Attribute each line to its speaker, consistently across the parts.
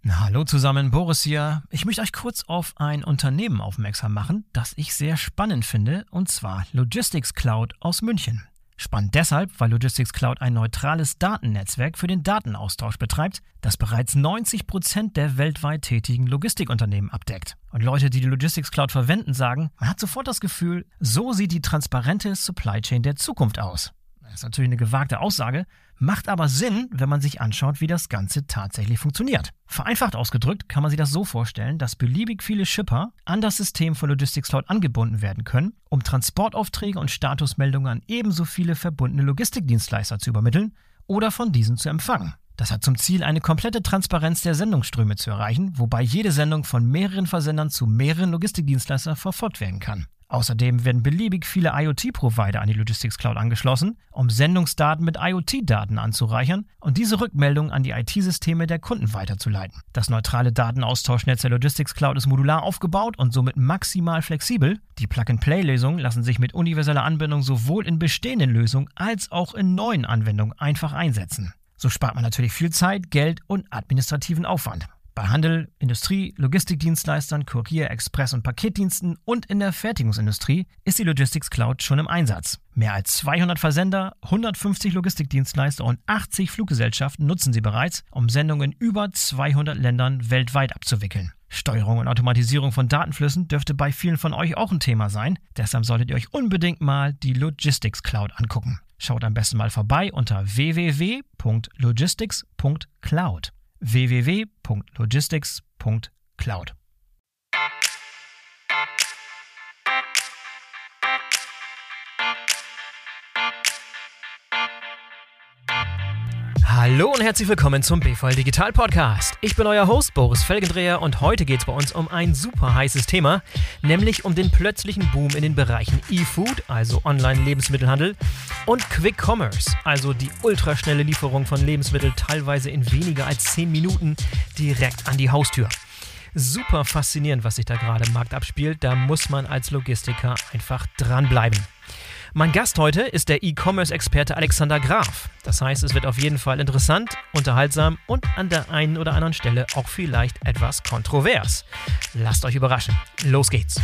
Speaker 1: Hallo zusammen, Boris hier. Ich möchte euch kurz auf ein Unternehmen aufmerksam machen, das ich sehr spannend finde, und zwar Logistics Cloud aus München. Spannend deshalb, weil Logistics Cloud ein neutrales Datennetzwerk für den Datenaustausch betreibt, das bereits 90% der weltweit tätigen Logistikunternehmen abdeckt. Und Leute, die Logistics Cloud verwenden, sagen, man hat sofort das Gefühl, so sieht die transparente Supply Chain der Zukunft aus. Das ist natürlich eine gewagte Aussage, macht aber Sinn, wenn man sich anschaut, wie das Ganze tatsächlich funktioniert. Vereinfacht ausgedrückt kann man sich das so vorstellen, dass beliebig viele Shipper an das System von Logistics Cloud angebunden werden können, um Transportaufträge und Statusmeldungen an ebenso viele verbundene Logistikdienstleister zu übermitteln oder von diesen zu empfangen. Das hat zum Ziel, eine komplette Transparenz der Sendungsströme zu erreichen, wobei jede Sendung von mehreren Versendern zu mehreren Logistikdienstleistern verfolgt werden kann. Außerdem werden beliebig viele IoT-Provider an die Logistics Cloud angeschlossen, um Sendungsdaten mit IoT-Daten anzureichern und diese Rückmeldungen an die IT-Systeme der Kunden weiterzuleiten. Das neutrale Datenaustauschnetz der Logistics Cloud ist modular aufgebaut und somit maximal flexibel. Die Plug-and-Play-Lösungen lassen sich mit universeller Anbindung sowohl in bestehenden Lösungen als auch in neuen Anwendungen einfach einsetzen. So spart man natürlich viel Zeit, Geld und administrativen Aufwand. Bei Handel, Industrie, Logistikdienstleistern, Kurier-, Express- und Paketdiensten und in der Fertigungsindustrie ist die Logistics Cloud schon im Einsatz. Mehr als 200 Versender, 150 Logistikdienstleister und 80 Fluggesellschaften nutzen sie bereits, um Sendungen in über 200 Ländern weltweit abzuwickeln. Steuerung und Automatisierung von Datenflüssen dürfte bei vielen von euch auch ein Thema sein. Deshalb solltet ihr euch unbedingt mal die Logistics Cloud angucken. Schaut am besten mal vorbei unter www.logistics.cloud. www.logistics.cloud. Hallo und herzlich willkommen zum BVL Digital Podcast. Ich bin euer Host Boris Felgendreher und heute geht es bei uns um ein super heißes Thema, nämlich um den plötzlichen Boom in den Bereichen E-Food, also Online-Lebensmittelhandel, und Quick Commerce, also die ultraschnelle Lieferung von Lebensmitteln teilweise in weniger als 10 Minuten direkt an die Haustür. Super faszinierend, was sich da gerade im Markt abspielt, da muss man als Logistiker einfach dranbleiben. Mein Gast heute ist der E-Commerce-Experte Alexander Graf. Das heißt, es wird auf jeden Fall interessant, unterhaltsam und an der einen oder anderen Stelle auch vielleicht etwas kontrovers. Lasst euch überraschen. Los geht's.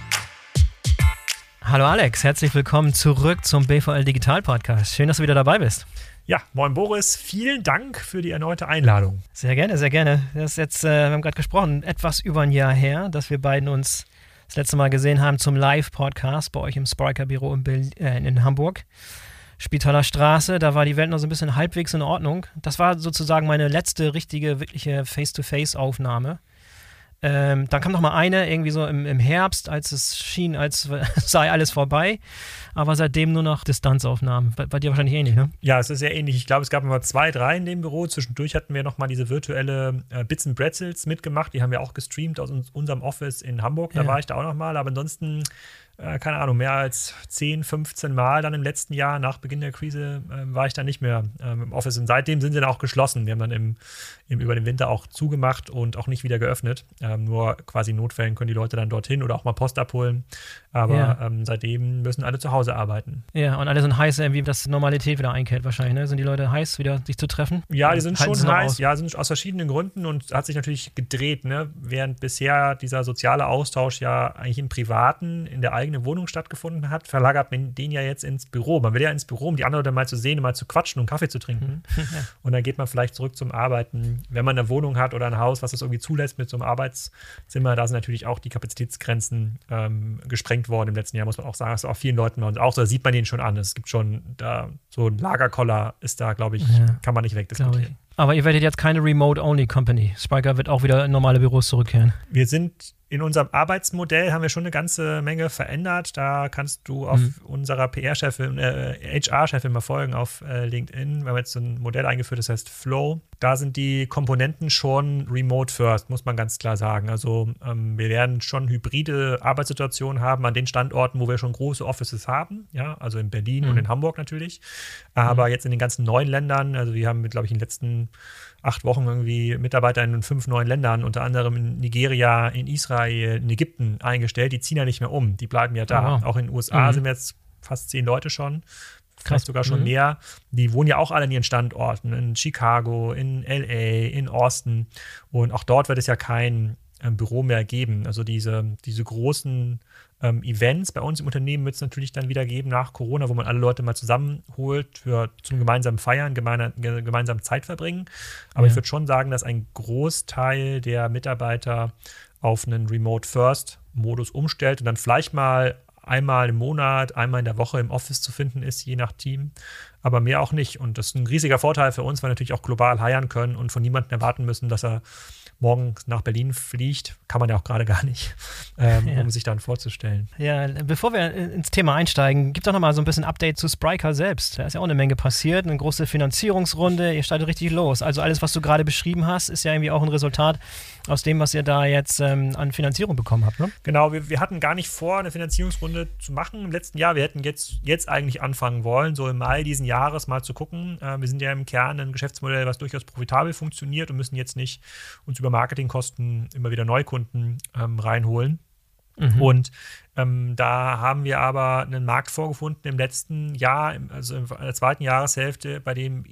Speaker 1: Hallo Alex, herzlich willkommen zurück zum BVL Digital Podcast. Schön, dass du wieder dabei bist.
Speaker 2: Ja, moin Boris, vielen Dank für die erneute Einladung.
Speaker 1: Sehr gerne, sehr gerne. Das ist jetzt, wir haben gerade gesprochen, etwas über ein Jahr her, dass wir beiden uns das letzte Mal gesehen haben zum Live-Podcast bei euch im Spriker-Büro in Hamburg. Spitaler Straße, da war die Welt noch so ein bisschen halbwegs in Ordnung. Das war sozusagen meine letzte richtige, wirkliche Face-to-Face-Aufnahme. Dann kam noch mal eine, irgendwie so im Herbst, als es schien, als sei alles vorbei. Aber seitdem nur noch Distanzaufnahmen. Bei dir wahrscheinlich ähnlich, ne?
Speaker 2: Ja, es ist sehr ähnlich. Ich glaube, es gab immer 2, 3 in dem Büro. Zwischendurch hatten wir noch mal diese virtuelle Bits and Pretzels mitgemacht. Die haben wir auch gestreamt aus unserem Office in Hamburg. Da war ich da auch noch mal. Aber ansonsten, keine Ahnung, mehr als 10, 15 Mal dann im letzten Jahr nach Beginn der Krise war ich dann nicht mehr im Office. Und seitdem sind sie dann auch geschlossen. Wir haben dann über den Winter auch zugemacht und auch nicht wieder geöffnet. Nur quasi in Notfällen können die Leute dann dorthin oder auch mal Post abholen. Aber seitdem müssen alle zu Hause arbeiten.
Speaker 1: Ja, und alle sind heiß, wie das Normalität wieder einkehrt wahrscheinlich, ne? Sind die Leute heiß, wieder sich zu treffen?
Speaker 2: Ja, die sind schon heiß. Ja, sind aus verschiedenen Gründen und hat sich natürlich gedreht, ne? Während bisher dieser soziale Austausch ja eigentlich im Privaten, in der eigenen Wohnung stattgefunden hat, verlagert man den ja jetzt ins Büro. Man will ja ins Büro, um die anderen mal zu sehen, mal zu quatschen und Kaffee zu trinken. Und dann geht man vielleicht zurück zum Arbeiten. Wenn man eine Wohnung hat oder ein Haus, was das irgendwie zulässt mit so einem Arbeitszimmer, da sind natürlich auch die Kapazitätsgrenzen gesprengt worden im letzten Jahr, muss man auch sagen. Das ist auch vielen Leuten und auch so, da sieht man den schon an. Es gibt schon da so ein Lagerkoller ist da, glaube ich, kann man nicht wegdiskutieren.
Speaker 1: Aber ihr werdet jetzt keine Remote-Only-Company. Spriker wird auch wieder in normale Büros zurückkehren.
Speaker 2: Wir sind in unserem Arbeitsmodell, haben wir schon eine ganze Menge verändert. Da kannst du auf unserer PR-Chefin, HR-Chefin mal folgen auf LinkedIn. Wir haben jetzt so ein Modell eingeführt, das heißt Flow. Da sind die Komponenten schon remote first, muss man ganz klar sagen. Also wir werden schon hybride Arbeitssituationen haben an den Standorten, wo wir schon große Offices haben. Ja, also in Berlin und in Hamburg natürlich. Aber jetzt in den ganzen neuen Ländern, also wir haben, glaube ich, in den letzten 8 Wochen irgendwie Mitarbeiter in 5 neuen Ländern, unter anderem in Nigeria, in Israel, in Ägypten eingestellt. Die ziehen ja nicht mehr um, die bleiben ja da. Auch in den USA sind wir jetzt fast 10 Leute schon. vielleicht sogar schon mehr. Die wohnen ja auch alle in ihren Standorten, in Chicago, in LA, in Austin. Und auch dort wird es ja kein Büro mehr geben. Also diese großen Events bei uns im Unternehmen wird es natürlich dann wieder geben nach Corona, wo man alle Leute mal zusammenholt zum gemeinsamen Feiern, gemeinsam Zeit verbringen. Aber ich würde schon sagen, dass ein Großteil der Mitarbeiter auf einen Remote-First-Modus umstellt und dann vielleicht mal einmal im Monat, einmal in der Woche im Office zu finden ist, je nach Team, aber mehr auch nicht. Und das ist ein riesiger Vorteil für uns, weil wir natürlich auch global hiren können und von niemandem erwarten müssen, dass er morgen nach Berlin fliegt, kann man ja auch gerade gar nicht, um sich dann vorzustellen.
Speaker 1: Ja, bevor wir ins Thema einsteigen, gibt doch noch mal so ein bisschen Update zu Spryker selbst. Da ist ja auch eine Menge passiert, eine große Finanzierungsrunde, ihr startet richtig los. Also alles, was du gerade beschrieben hast, ist ja irgendwie auch ein Resultat aus dem, was ihr da jetzt an Finanzierung bekommen habt, ne?
Speaker 2: Genau, wir hatten gar nicht vor, eine Finanzierungsrunde zu machen im letzten Jahr. Wir hätten jetzt eigentlich anfangen wollen, so im Mai diesen Jahres mal zu gucken. Wir sind ja im Kern ein Geschäftsmodell, was durchaus profitabel funktioniert und müssen jetzt nicht uns über Marketingkosten immer wieder Neukunden reinholen. Und da haben wir aber einen Markt vorgefunden im letzten Jahr, also in der zweiten Jahreshälfte, bei dem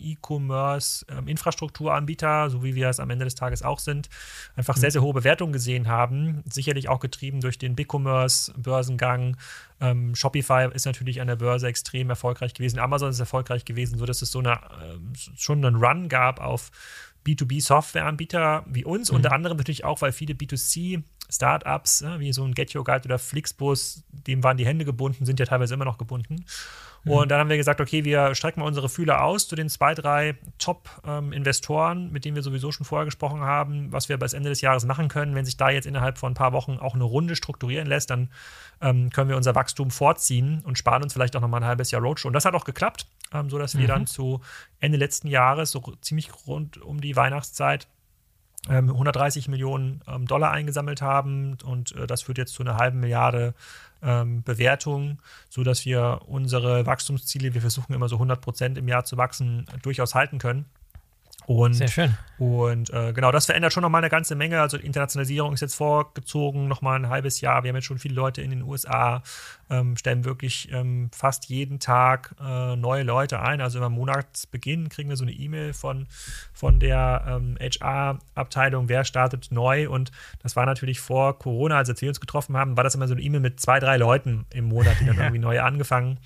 Speaker 2: E-Commerce-Infrastrukturanbieter, so wie wir es am Ende des Tages auch sind, einfach sehr, sehr hohe Bewertungen gesehen haben. Sicherlich auch getrieben durch den BigCommerce-Börsengang. Shopify ist natürlich an der Börse extrem erfolgreich gewesen. Amazon ist erfolgreich gewesen, sodass es schon einen Run gab auf B2B-Softwareanbieter wie uns, unter anderem natürlich auch, weil viele B2C-Startups, wie so ein Get Your Guide oder Flixbus, dem waren die Hände gebunden, sind ja teilweise immer noch gebunden. Und dann haben wir gesagt, okay, wir strecken mal unsere Fühler aus zu den 2, 3 Top-Investoren, mit denen wir sowieso schon vorher gesprochen haben, was wir bis Ende des Jahres machen können. Wenn sich da jetzt innerhalb von ein paar Wochen auch eine Runde strukturieren lässt, dann können wir unser Wachstum vorziehen und sparen uns vielleicht auch nochmal ein halbes Jahr Roadshow. Und das hat auch geklappt, sodass wir dann zu Ende letzten Jahres, so ziemlich rund um die Weihnachtszeit, 130 Millionen Dollar eingesammelt haben und das führt jetzt zu einer halben Milliarde Bewertung, sodass wir unsere Wachstumsziele, wir versuchen immer so 100% im Jahr zu wachsen, durchaus halten können. Und,
Speaker 1: sehr schön.
Speaker 2: Und genau, das verändert schon nochmal eine ganze Menge. Also Internationalisierung ist jetzt vorgezogen, nochmal ein halbes Jahr. Wir haben jetzt schon viele Leute in den USA, stellen wirklich fast jeden Tag neue Leute ein. Also am Monatsbeginn kriegen wir so eine E-Mail von der HR-Abteilung, wer startet neu. Und das war natürlich vor Corona, als wir uns getroffen haben, war das immer so eine E-Mail mit 2, 3 Leuten im Monat, die dann irgendwie neu angefangen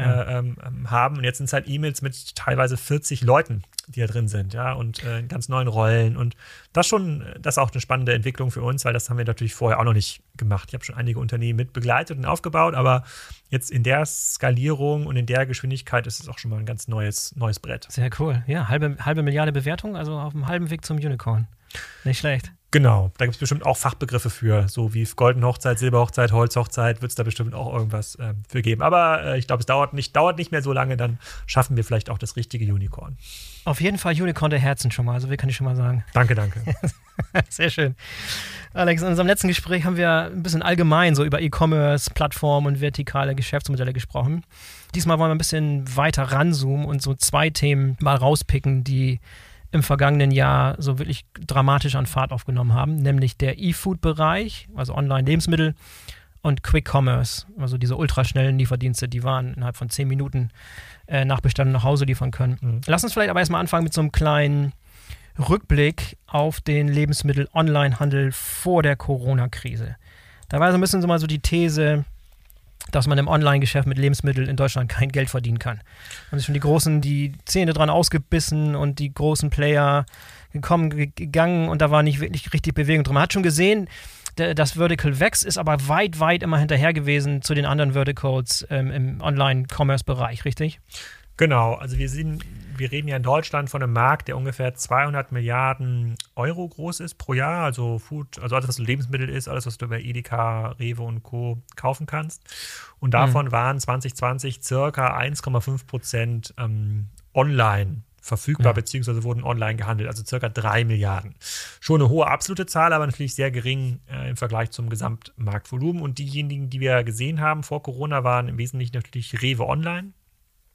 Speaker 2: haben. Und jetzt sind es halt E-Mails mit teilweise 40 Leuten, die da drin sind, ja, und in ganz neuen Rollen. Und das ist auch eine spannende Entwicklung für uns, weil das haben wir natürlich vorher auch noch nicht gemacht. Ich habe schon einige Unternehmen mit begleitet und aufgebaut, aber jetzt in der Skalierung und in der Geschwindigkeit ist es auch schon mal ein ganz neues Brett.
Speaker 1: Sehr cool. Ja, halbe Milliarde Bewertung, also auf dem halben Weg zum Unicorn. Nicht schlecht.
Speaker 2: Genau, da gibt es bestimmt auch Fachbegriffe für, so wie Golden Hochzeit, Silberhochzeit, Holzhochzeit, wird es da bestimmt auch irgendwas für geben. Aber ich glaube, es dauert nicht mehr so lange, dann schaffen wir vielleicht auch das richtige Unicorn.
Speaker 1: Auf jeden Fall Unicorn der Herzen schon mal, so viel kann ich schon mal sagen.
Speaker 2: Danke.
Speaker 1: Sehr schön. Alex, in unserem letzten Gespräch haben wir ein bisschen allgemein so über E-Commerce, Plattformen und vertikale Geschäftsmodelle gesprochen. Diesmal wollen wir ein bisschen weiter ranzoomen und so 2 Themen mal rauspicken, die im vergangenen Jahr so wirklich dramatisch an Fahrt aufgenommen haben, nämlich der E-Food-Bereich, also Online-Lebensmittel, und Quick Commerce, also diese ultraschnellen Lieferdienste, die waren innerhalb von 10 Minuten nach Bestellung nach Hause liefern können. Lass uns vielleicht aber erstmal anfangen mit so einem kleinen Rückblick auf den Lebensmittel-Online-Handel vor der Corona-Krise. Da war so ein bisschen so mal so die These, dass man im Online-Geschäft mit Lebensmitteln in Deutschland kein Geld verdienen kann. Und sich schon die Großen die Zähne dran ausgebissen und die großen Player gegangen und da war nicht wirklich richtig Bewegung drin. Man hat schon gesehen, das Vertical wächst, ist aber weit immer hinterher gewesen zu den anderen Verticals im Online-Commerce-Bereich, richtig?
Speaker 2: Genau, also wir reden ja in Deutschland von einem Markt, der ungefähr 200 Milliarden Euro groß ist pro Jahr, also Food, also alles, was Lebensmittel ist, alles, was du bei Edeka, Rewe und Co. kaufen kannst. Und davon waren 2020 circa 1,5% online verfügbar, beziehungsweise wurden online gehandelt, also circa 3 Milliarden. Schon eine hohe absolute Zahl, aber natürlich sehr gering im Vergleich zum Gesamtmarktvolumen. Und diejenigen, die wir gesehen haben vor Corona, waren im Wesentlichen natürlich Rewe Online.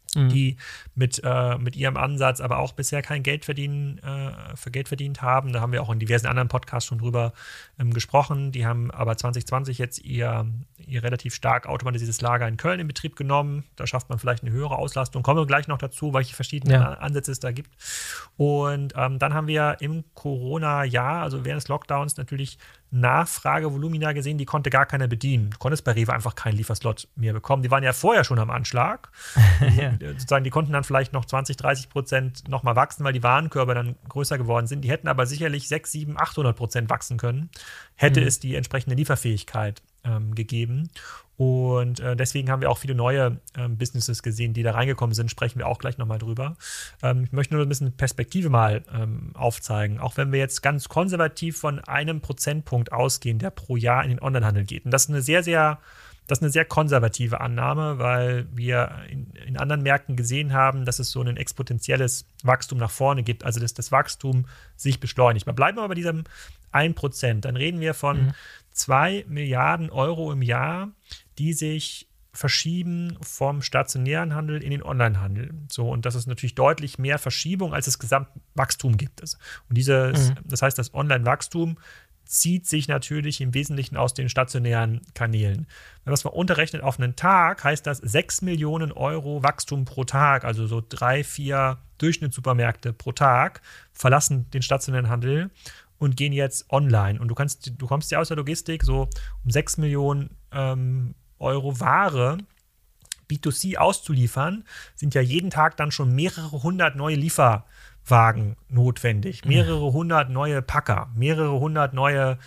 Speaker 2: die mit ihrem Ansatz aber auch bisher kein Geld verdient haben. Da haben wir auch in diversen anderen Podcasts schon drüber gesprochen. Die haben aber 2020 jetzt ihr relativ stark automatisiertes Lager in Köln in Betrieb genommen. Da schafft man vielleicht eine höhere Auslastung. Kommen wir gleich noch dazu, welche verschiedenen Ansätze es da gibt. Und dann haben wir im Corona-Jahr, also während des Lockdowns, natürlich Nachfragevolumina gesehen, die konnte gar keiner bedienen. Du konntest bei Rewe einfach keinen Lieferslot mehr bekommen. Die waren ja vorher schon am Anschlag. Sozusagen, die konnten dann vielleicht noch 20-30% nochmal wachsen, weil die Warenkörbe dann größer geworden sind. Die hätten aber sicherlich 600, 700, 800% wachsen können, hätte es die entsprechende Lieferfähigkeit gegeben. Und deswegen haben wir auch viele neue Businesses gesehen, die da reingekommen sind. Sprechen wir auch gleich nochmal drüber. Ich möchte nur ein bisschen Perspektive mal aufzeigen. Auch wenn wir jetzt ganz konservativ von einem Prozentpunkt ausgehen, der pro Jahr in den Onlinehandel geht. Und das ist eine sehr konservative Annahme, weil wir in anderen Märkten gesehen haben, dass es so ein exponentielles Wachstum nach vorne gibt, also dass das Wachstum sich beschleunigt. Wir bleiben aber bei diesem 1%. Dann reden wir von 2 Milliarden Euro im Jahr, die sich verschieben vom stationären Handel in den Onlinehandel. So, und das ist natürlich deutlich mehr Verschiebung, als es Gesamtwachstum gibt. Und das heißt, das Online-Wachstum zieht sich natürlich im Wesentlichen aus den stationären Kanälen. Wenn man es mal unterrechnet auf einen Tag, heißt das 6 Millionen Euro Wachstum pro Tag, also so 3, 4 Durchschnittssupermärkte pro Tag verlassen den stationären Handel und gehen jetzt online. Und du kommst ja aus der Logistik so um 6 Millionen Euro Ware B2C auszuliefern, sind ja jeden Tag dann schon mehrere hundert neue Lieferwagen notwendig, mehrere hundert neue Packer, mehrere hundert neue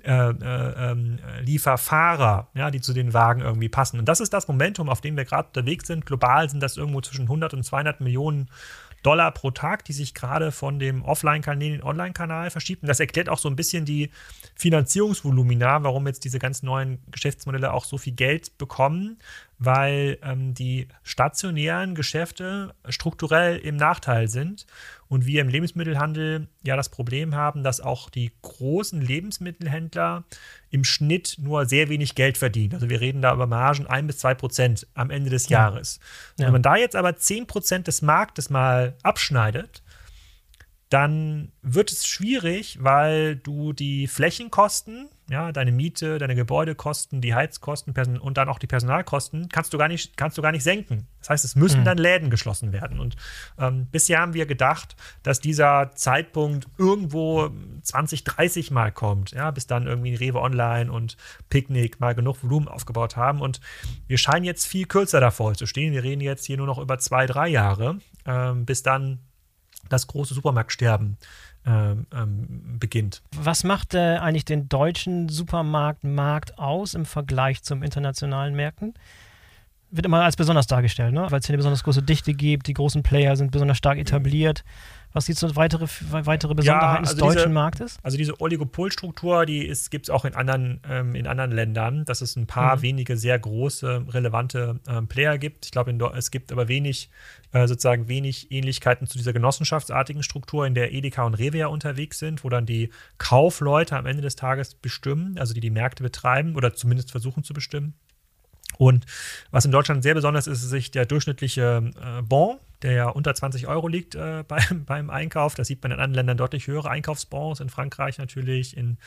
Speaker 2: Lieferfahrer, ja, die zu den Wagen irgendwie passen. Und das ist das Momentum, auf dem wir gerade unterwegs sind. Global sind das irgendwo zwischen 100 und 200 Millionen Dollar pro Tag, die sich gerade von dem Offline-Kanal in den Online-Kanal verschiebt. Und das erklärt auch so ein bisschen die Finanzierungsvolumina, warum jetzt diese ganz neuen Geschäftsmodelle auch so viel Geld bekommen, weil die stationären Geschäfte strukturell im Nachteil sind und wir im Lebensmittelhandel ja das Problem haben, dass auch die großen Lebensmittelhändler im Schnitt nur sehr wenig Geld verdienen. Also wir reden da über Margen 1-2% am Ende des Jahres. Ja. Wenn man da jetzt aber 10% des Marktes mal abschneidet, dann wird es schwierig, weil du die Flächenkosten, ja, deine Miete, deine Gebäudekosten, die Heizkosten und dann auch die Personalkosten kannst du gar nicht senken. Das heißt, es müssen dann Läden geschlossen werden. Und bisher haben wir gedacht, dass dieser Zeitpunkt irgendwo 2030 mal kommt, ja, bis dann irgendwie Rewe Online und Picknick mal genug Volumen aufgebaut haben. Und wir scheinen jetzt viel kürzer davor zu stehen. Wir reden jetzt hier nur noch über 2-3 Jahre, bis dann das große Supermarktsterben beginnt.
Speaker 1: Was macht eigentlich den deutschen Supermarktmarkt aus im Vergleich zum internationalen Märkten? Wird immer als besonders dargestellt, ne? Weil es hier eine besonders große Dichte gibt, die großen Player sind besonders stark etabliert. Was sind so weitere Besonderheiten des deutschen Marktes? Also diese Oligopolstruktur,
Speaker 2: gibt es auch in anderen Ländern, dass es ein paar wenige sehr große, relevante Player gibt. Ich glaube, es gibt aber wenig Ähnlichkeiten zu dieser genossenschaftsartigen Struktur, in der Edeka und Rewe ja unterwegs sind, wo dann die Kaufleute am Ende des Tages bestimmen, also die Märkte betreiben oder zumindest versuchen zu bestimmen. Und was in Deutschland sehr besonders ist, ist sich der durchschnittliche Bon, der ja unter 20 Euro liegt beim Einkauf. Das sieht man in anderen Ländern deutlich höhere Einkaufsbons, in Frankreich natürlich, in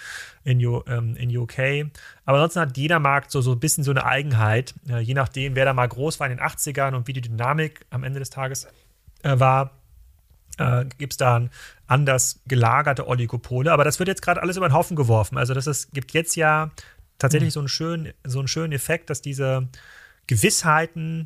Speaker 2: UK. Aber ansonsten hat jeder Markt so ein bisschen so eine Eigenheit, je nachdem, wer da mal groß war in den 80ern und wie die Dynamik am Ende des Tages war. Gibt es da anders gelagerte Oligopole. Aber das wird jetzt gerade alles über den Haufen geworfen. Also gibt jetzt ja tatsächlich so einen schönen Effekt, dass diese Gewissheiten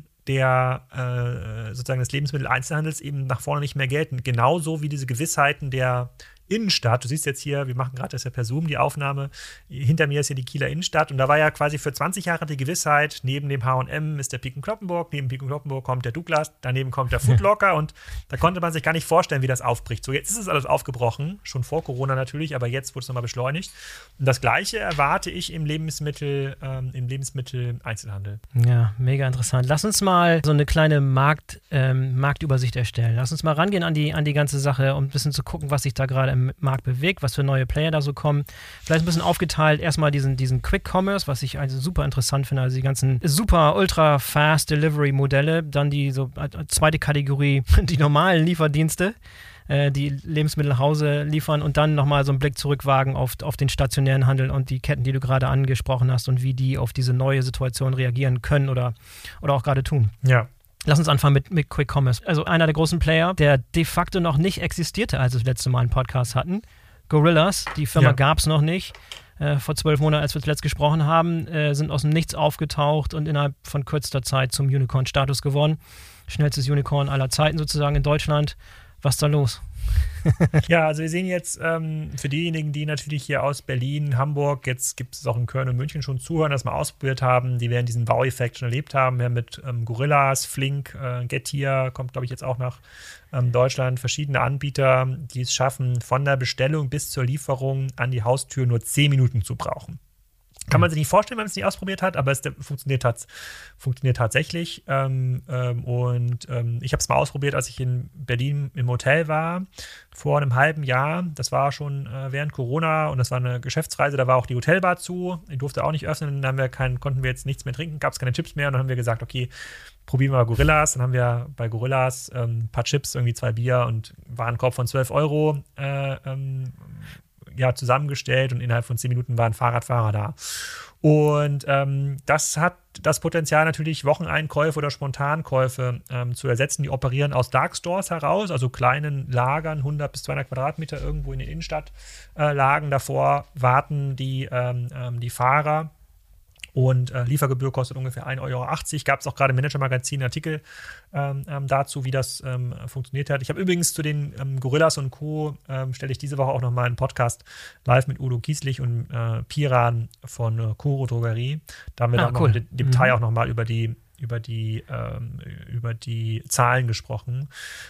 Speaker 2: des Lebensmitteleinzelhandels eben nach vorne nicht mehr gelten. Genauso wie diese Gewissheiten der Innenstadt. Du siehst jetzt hier, wir machen gerade das ja per Zoom die Aufnahme. Hinter mir ist hier die Kieler Innenstadt und da war ja quasi für 20 Jahre die Gewissheit, neben dem H&M ist der Pik & Cloppenburg, neben Pik & Cloppenburg kommt der Douglas, daneben kommt der Foot Locker und da konnte man sich gar nicht vorstellen, wie das aufbricht. So, jetzt ist es alles aufgebrochen, schon vor Corona natürlich, aber jetzt wurde es nochmal beschleunigt. Und das Gleiche erwarte ich im Lebensmittel-Einzelhandel.
Speaker 1: Ja, mega interessant. Lass uns mal so eine kleine Marktübersicht erstellen. Lass uns mal rangehen an die ganze Sache, um ein bisschen zu gucken, was sich da gerade im Markt bewegt, was für neue Player da so kommen. Vielleicht ein bisschen aufgeteilt, erstmal diesen Quick Commerce, was ich also super interessant finde, also die ganzen super ultra fast Delivery Modelle, dann die so zweite Kategorie, die normalen Lieferdienste, die Lebensmittel nach Hause liefern und dann nochmal so einen Blick zurückwagen auf den stationären Handel und die Ketten, die du gerade angesprochen hast und wie die auf diese neue Situation reagieren können oder auch gerade tun.
Speaker 2: Ja.
Speaker 1: Lass uns anfangen mit Quick Commerce. Also einer der großen Player, der de facto noch nicht existierte, als wir das letzte Mal einen Podcast hatten. Gorillas, die Firma gab es noch nicht. Vor 12 Monaten, als wir zuletzt gesprochen haben, sind aus dem Nichts aufgetaucht und innerhalb von kürzester Zeit zum Unicorn-Status geworden. Schnellstes Unicorn aller Zeiten sozusagen in Deutschland. Was ist da los?
Speaker 2: Ja, also wir sehen jetzt für diejenigen, die natürlich hier aus Berlin, Hamburg, jetzt gibt es auch in Köln und München schon zuhören, das mal ausprobiert haben, die werden diesen Wow-Effekt schon erlebt haben. Wir haben mit Gorillas, Flink, Getir, kommt glaube ich jetzt auch nach Deutschland, verschiedene Anbieter, die es schaffen, von der Bestellung bis zur Lieferung an die Haustür nur 10 Minuten zu brauchen. Kann man sich nicht vorstellen, wenn man es nicht ausprobiert hat, aber es funktioniert tatsächlich. Ich habe es mal ausprobiert, als ich in Berlin im Hotel war, vor einem halben Jahr. Das war schon während Corona und das war eine Geschäftsreise, da war auch die Hotelbar zu. Die durfte auch nicht öffnen, dann konnten wir jetzt nichts mehr trinken, gab es keine Chips mehr und dann haben wir gesagt, okay, probieren wir mal Gorillas. Dann haben wir bei Gorillas ein paar Chips, irgendwie 2 Bier und Warenkorb von 12 Euro zusammengestellt und innerhalb von 10 Minuten waren Fahrradfahrer da. Und das hat das Potenzial natürlich, Wocheneinkäufe oder Spontankäufe zu ersetzen. Die operieren aus Dark Stores heraus, also kleinen Lagern, 100 bis 200 Quadratmeter irgendwo in den Innenstadtlagen. Davor warten die Fahrer. Und Liefergebühr kostet ungefähr 1,80 Euro. Gab es auch gerade im Manager-Magazin einen Artikel dazu, wie das funktioniert hat. Ich habe übrigens zu den Gorillas und Co. Stelle ich diese Woche auch nochmal einen Podcast live mit Udo Kieslich und Piran von Koro Drogerie. Da haben wir dann noch im Detail auch nochmal über die Zahlen gesprochen.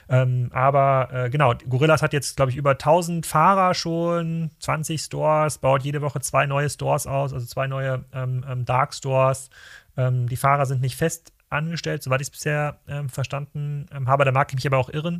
Speaker 2: Genau, Gorillas hat jetzt, glaube ich, über 1000 Fahrer schon, 20 Stores, baut jede Woche 2 neue Stores aus, also 2 neue Dark Stores. Die Fahrer sind nicht fest angestellt, soweit ich es bisher verstanden habe. Da mag ich mich aber auch irren.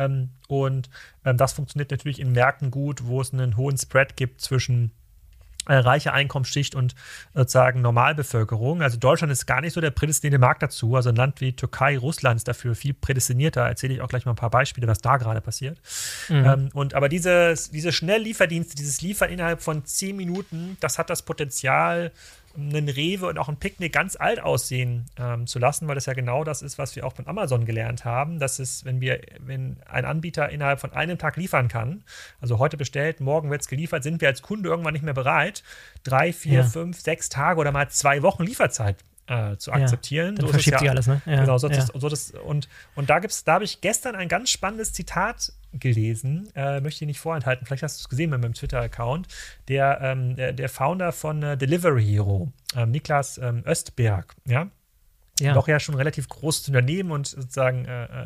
Speaker 2: Das funktioniert natürlich in Märkten gut, wo es einen hohen Spread gibt zwischen reiche Einkommensschicht und sozusagen Normalbevölkerung. Also Deutschland ist gar nicht so der prädestinierte Markt dazu. Also ein Land wie Türkei, Russland ist dafür viel prädestinierter. Erzähle ich auch gleich mal ein paar Beispiele, was da gerade passiert. Aber diese Schnelllieferdienste, dieses Liefern innerhalb von 10 Minuten, das hat das Potenzial, einen Rewe und auch ein Picknick ganz alt aussehen zu lassen, weil das ja genau das ist, was wir auch von Amazon gelernt haben. Das ist, wenn ein Anbieter innerhalb von einem Tag liefern kann, also heute bestellt, morgen wird es geliefert, sind wir als Kunde irgendwann nicht mehr bereit, 3, 4, 5, 6 Tage oder mal 2 Wochen Lieferzeit zu akzeptieren.
Speaker 1: Dann verschiebt sich alles, ne? Ja,
Speaker 2: genau, und da habe ich gestern ein ganz spannendes Zitat gelesen, möchte ich nicht vorenthalten, vielleicht hast du es gesehen mit meinem Twitter-Account, der Founder von Delivery Hero, Niklas Östberg, doch ja schon ein relativ großes Unternehmen und sozusagen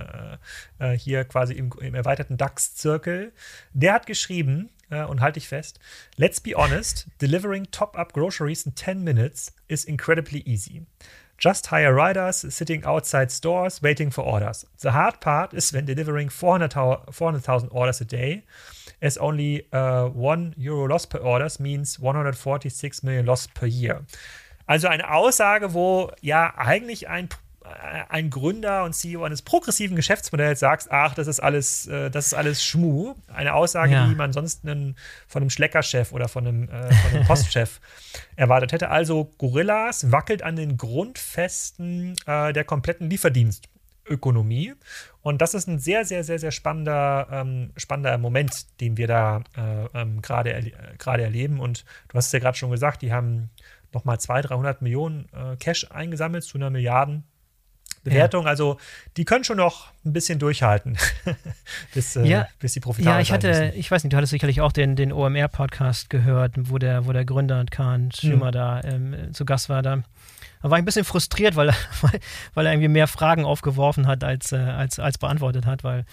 Speaker 2: hier quasi im erweiterten DAX-Zirkel, der hat geschrieben, und halte ich fest, let's be honest, delivering top-up groceries in 10 minutes is incredibly easy. Just hire riders sitting outside stores waiting for orders. The hard part is when delivering 400,000 orders a day, as only €1 loss per orders means 146 million loss per year. Also eine Aussage, wo ja eigentlich ein Gründer und CEO eines progressiven Geschäftsmodells sagt, ach, das ist alles Schmuh. Eine Aussage, die man sonst von einem Schleckerchef oder von einem Postchef erwartet hätte. Also Gorillas wackelt an den Grundfesten der kompletten Lieferdienstökonomie. Und das ist ein sehr, sehr, sehr, sehr spannender Moment, den wir da gerade erleben. Und du hast es ja gerade schon gesagt, die haben nochmal 200-300 Millionen Cash eingesammelt zu 1 Milliarden Bewertung, also die können schon noch ein bisschen durchhalten, bis die profitabel sind.
Speaker 1: Ich weiß nicht, du hattest sicherlich auch den OMR-Podcast gehört, wo der Gründer Kahn Schimmer da zu Gast war. Da war ich ein bisschen frustriert, weil er irgendwie mehr Fragen aufgeworfen hat, als beantwortet hat, weil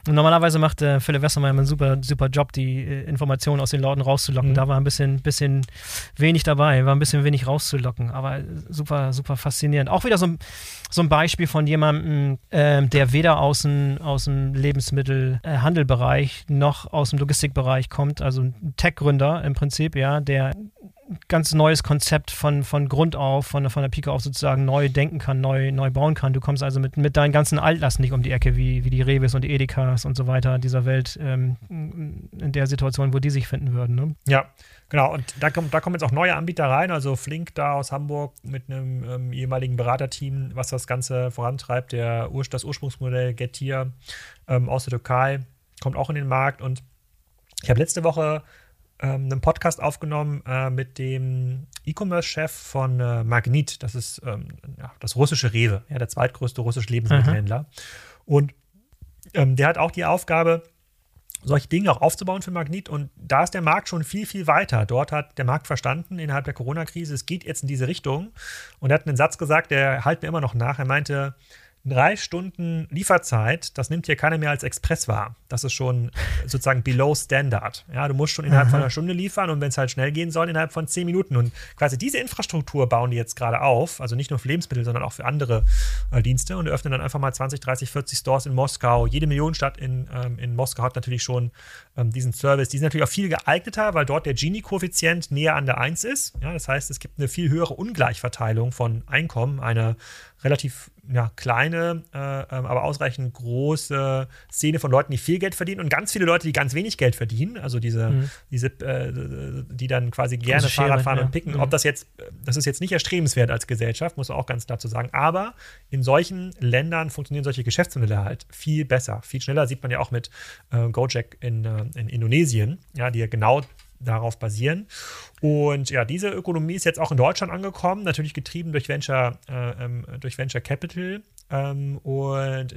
Speaker 1: Und normalerweise macht Philipp Westermeier einen super, super Job, die Informationen aus den Leuten rauszulocken. Da war ein bisschen wenig dabei, war ein bisschen wenig rauszulocken, aber super, super faszinierend. Auch wieder so ein Beispiel von jemandem, der weder aus dem Lebensmittelhandelbereich noch aus dem Logistikbereich kommt, also ein Tech-Gründer im Prinzip, ja, der ganz neues Konzept von Grund auf, von der Pike auf sozusagen neu denken kann, neu bauen kann. Du kommst also mit deinen ganzen Altlasten nicht um die Ecke, wie die Rewe's und die Edekas und so weiter dieser Welt in der Situation, wo die sich finden würden. Ne?
Speaker 2: Ja, genau. Und da kommen jetzt auch neue Anbieter rein. Also Flink da aus Hamburg mit einem ehemaligen Beraterteam, was das Ganze vorantreibt. Das Ursprungsmodell Getir aus der Türkei kommt auch in den Markt. Und ich habe letzte Woche einen Podcast aufgenommen mit dem E-Commerce-Chef von Magnit. Das ist das russische Rewe, der zweitgrößte russische Lebensmittelhändler. Und der hat auch die Aufgabe, solche Dinge auch aufzubauen für Magnit. Und da ist der Markt schon viel, viel weiter. Dort hat der Markt verstanden, innerhalb der Corona-Krise, es geht jetzt in diese Richtung. Und er hat einen Satz gesagt, der halt mir immer noch nach. Er meinte, 3 Stunden Lieferzeit, das nimmt hier keiner mehr als Express wahr. Das ist schon sozusagen below standard. Ja, du musst schon innerhalb von einer Stunde liefern und wenn es halt schnell gehen soll, innerhalb von 10 Minuten. Und quasi diese Infrastruktur bauen die jetzt gerade auf, also nicht nur für Lebensmittel, sondern auch für andere Dienste und öffnen dann einfach mal 20, 30, 40 Stores in Moskau. Jede Millionenstadt in Moskau hat natürlich schon diesen Service. Die sind natürlich auch viel geeigneter, weil dort der Gini-Koeffizient näher an der 1 ist. Ja, das heißt, es gibt eine viel höhere Ungleichverteilung von Einkommen, eine relativ kleine, aber ausreichend große Szene von Leuten, die viel Geld verdienen und ganz viele Leute, die ganz wenig Geld verdienen, also die dann quasi gerne Fahrrad fahren und picken. Ob das ist jetzt nicht erstrebenswert als Gesellschaft, muss man auch ganz klar zu sagen, aber in solchen Ländern funktionieren solche Geschäftsmodelle halt viel besser, viel schneller, sieht man ja auch mit Gojek in Indonesien, ja, die ja genau darauf basieren. Und ja, diese Ökonomie ist jetzt auch in Deutschland angekommen, natürlich getrieben durch Venture Capital. Und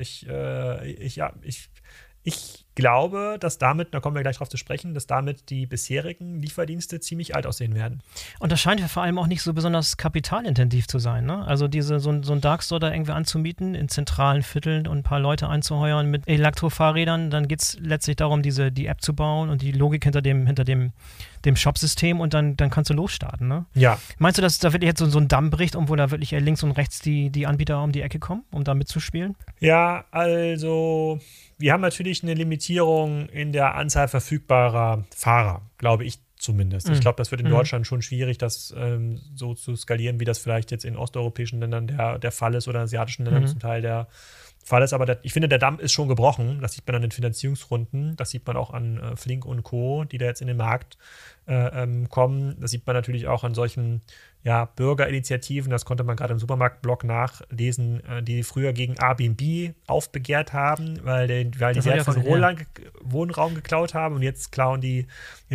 Speaker 2: ich glaube, dass damit, da kommen wir gleich drauf zu sprechen, dass damit die bisherigen Lieferdienste ziemlich alt aussehen werden.
Speaker 1: Und das scheint ja vor allem auch nicht so besonders kapitalintensiv zu sein, ne? Also so ein Darkstore da irgendwie anzumieten in zentralen Vierteln und ein paar Leute einzuheuern mit Elektrofahrrädern, dann geht es letztlich darum, die App zu bauen und die Logik hinter dem Shopsystem und dann kannst du losstarten, ne?
Speaker 2: Ja.
Speaker 1: Meinst du, dass da wirklich jetzt so ein Damm bricht, wo da wirklich links und rechts die Anbieter um die Ecke kommen, um da mitzuspielen?
Speaker 2: Ja, also wir haben natürlich eine Limitierung in der Anzahl verfügbarer Fahrer, glaube ich zumindest. Ich glaube, das wird in Deutschland schon schwierig, das so zu skalieren, wie das vielleicht jetzt in osteuropäischen Ländern der Fall ist oder asiatischen Ländern zum Teil der Fall ist. Aber ich finde, der Damm ist schon gebrochen. Das sieht man an den Finanzierungsrunden. Das sieht man auch an Flink und Co., die da jetzt in den Markt kommen. Das sieht man natürlich auch an solchen Bürgerinitiativen, das konnte man gerade im Supermarktblog nachlesen, die früher gegen Airbnb aufbegehrt haben, weil die wertvollen Wohnraum geklaut haben und jetzt klauen die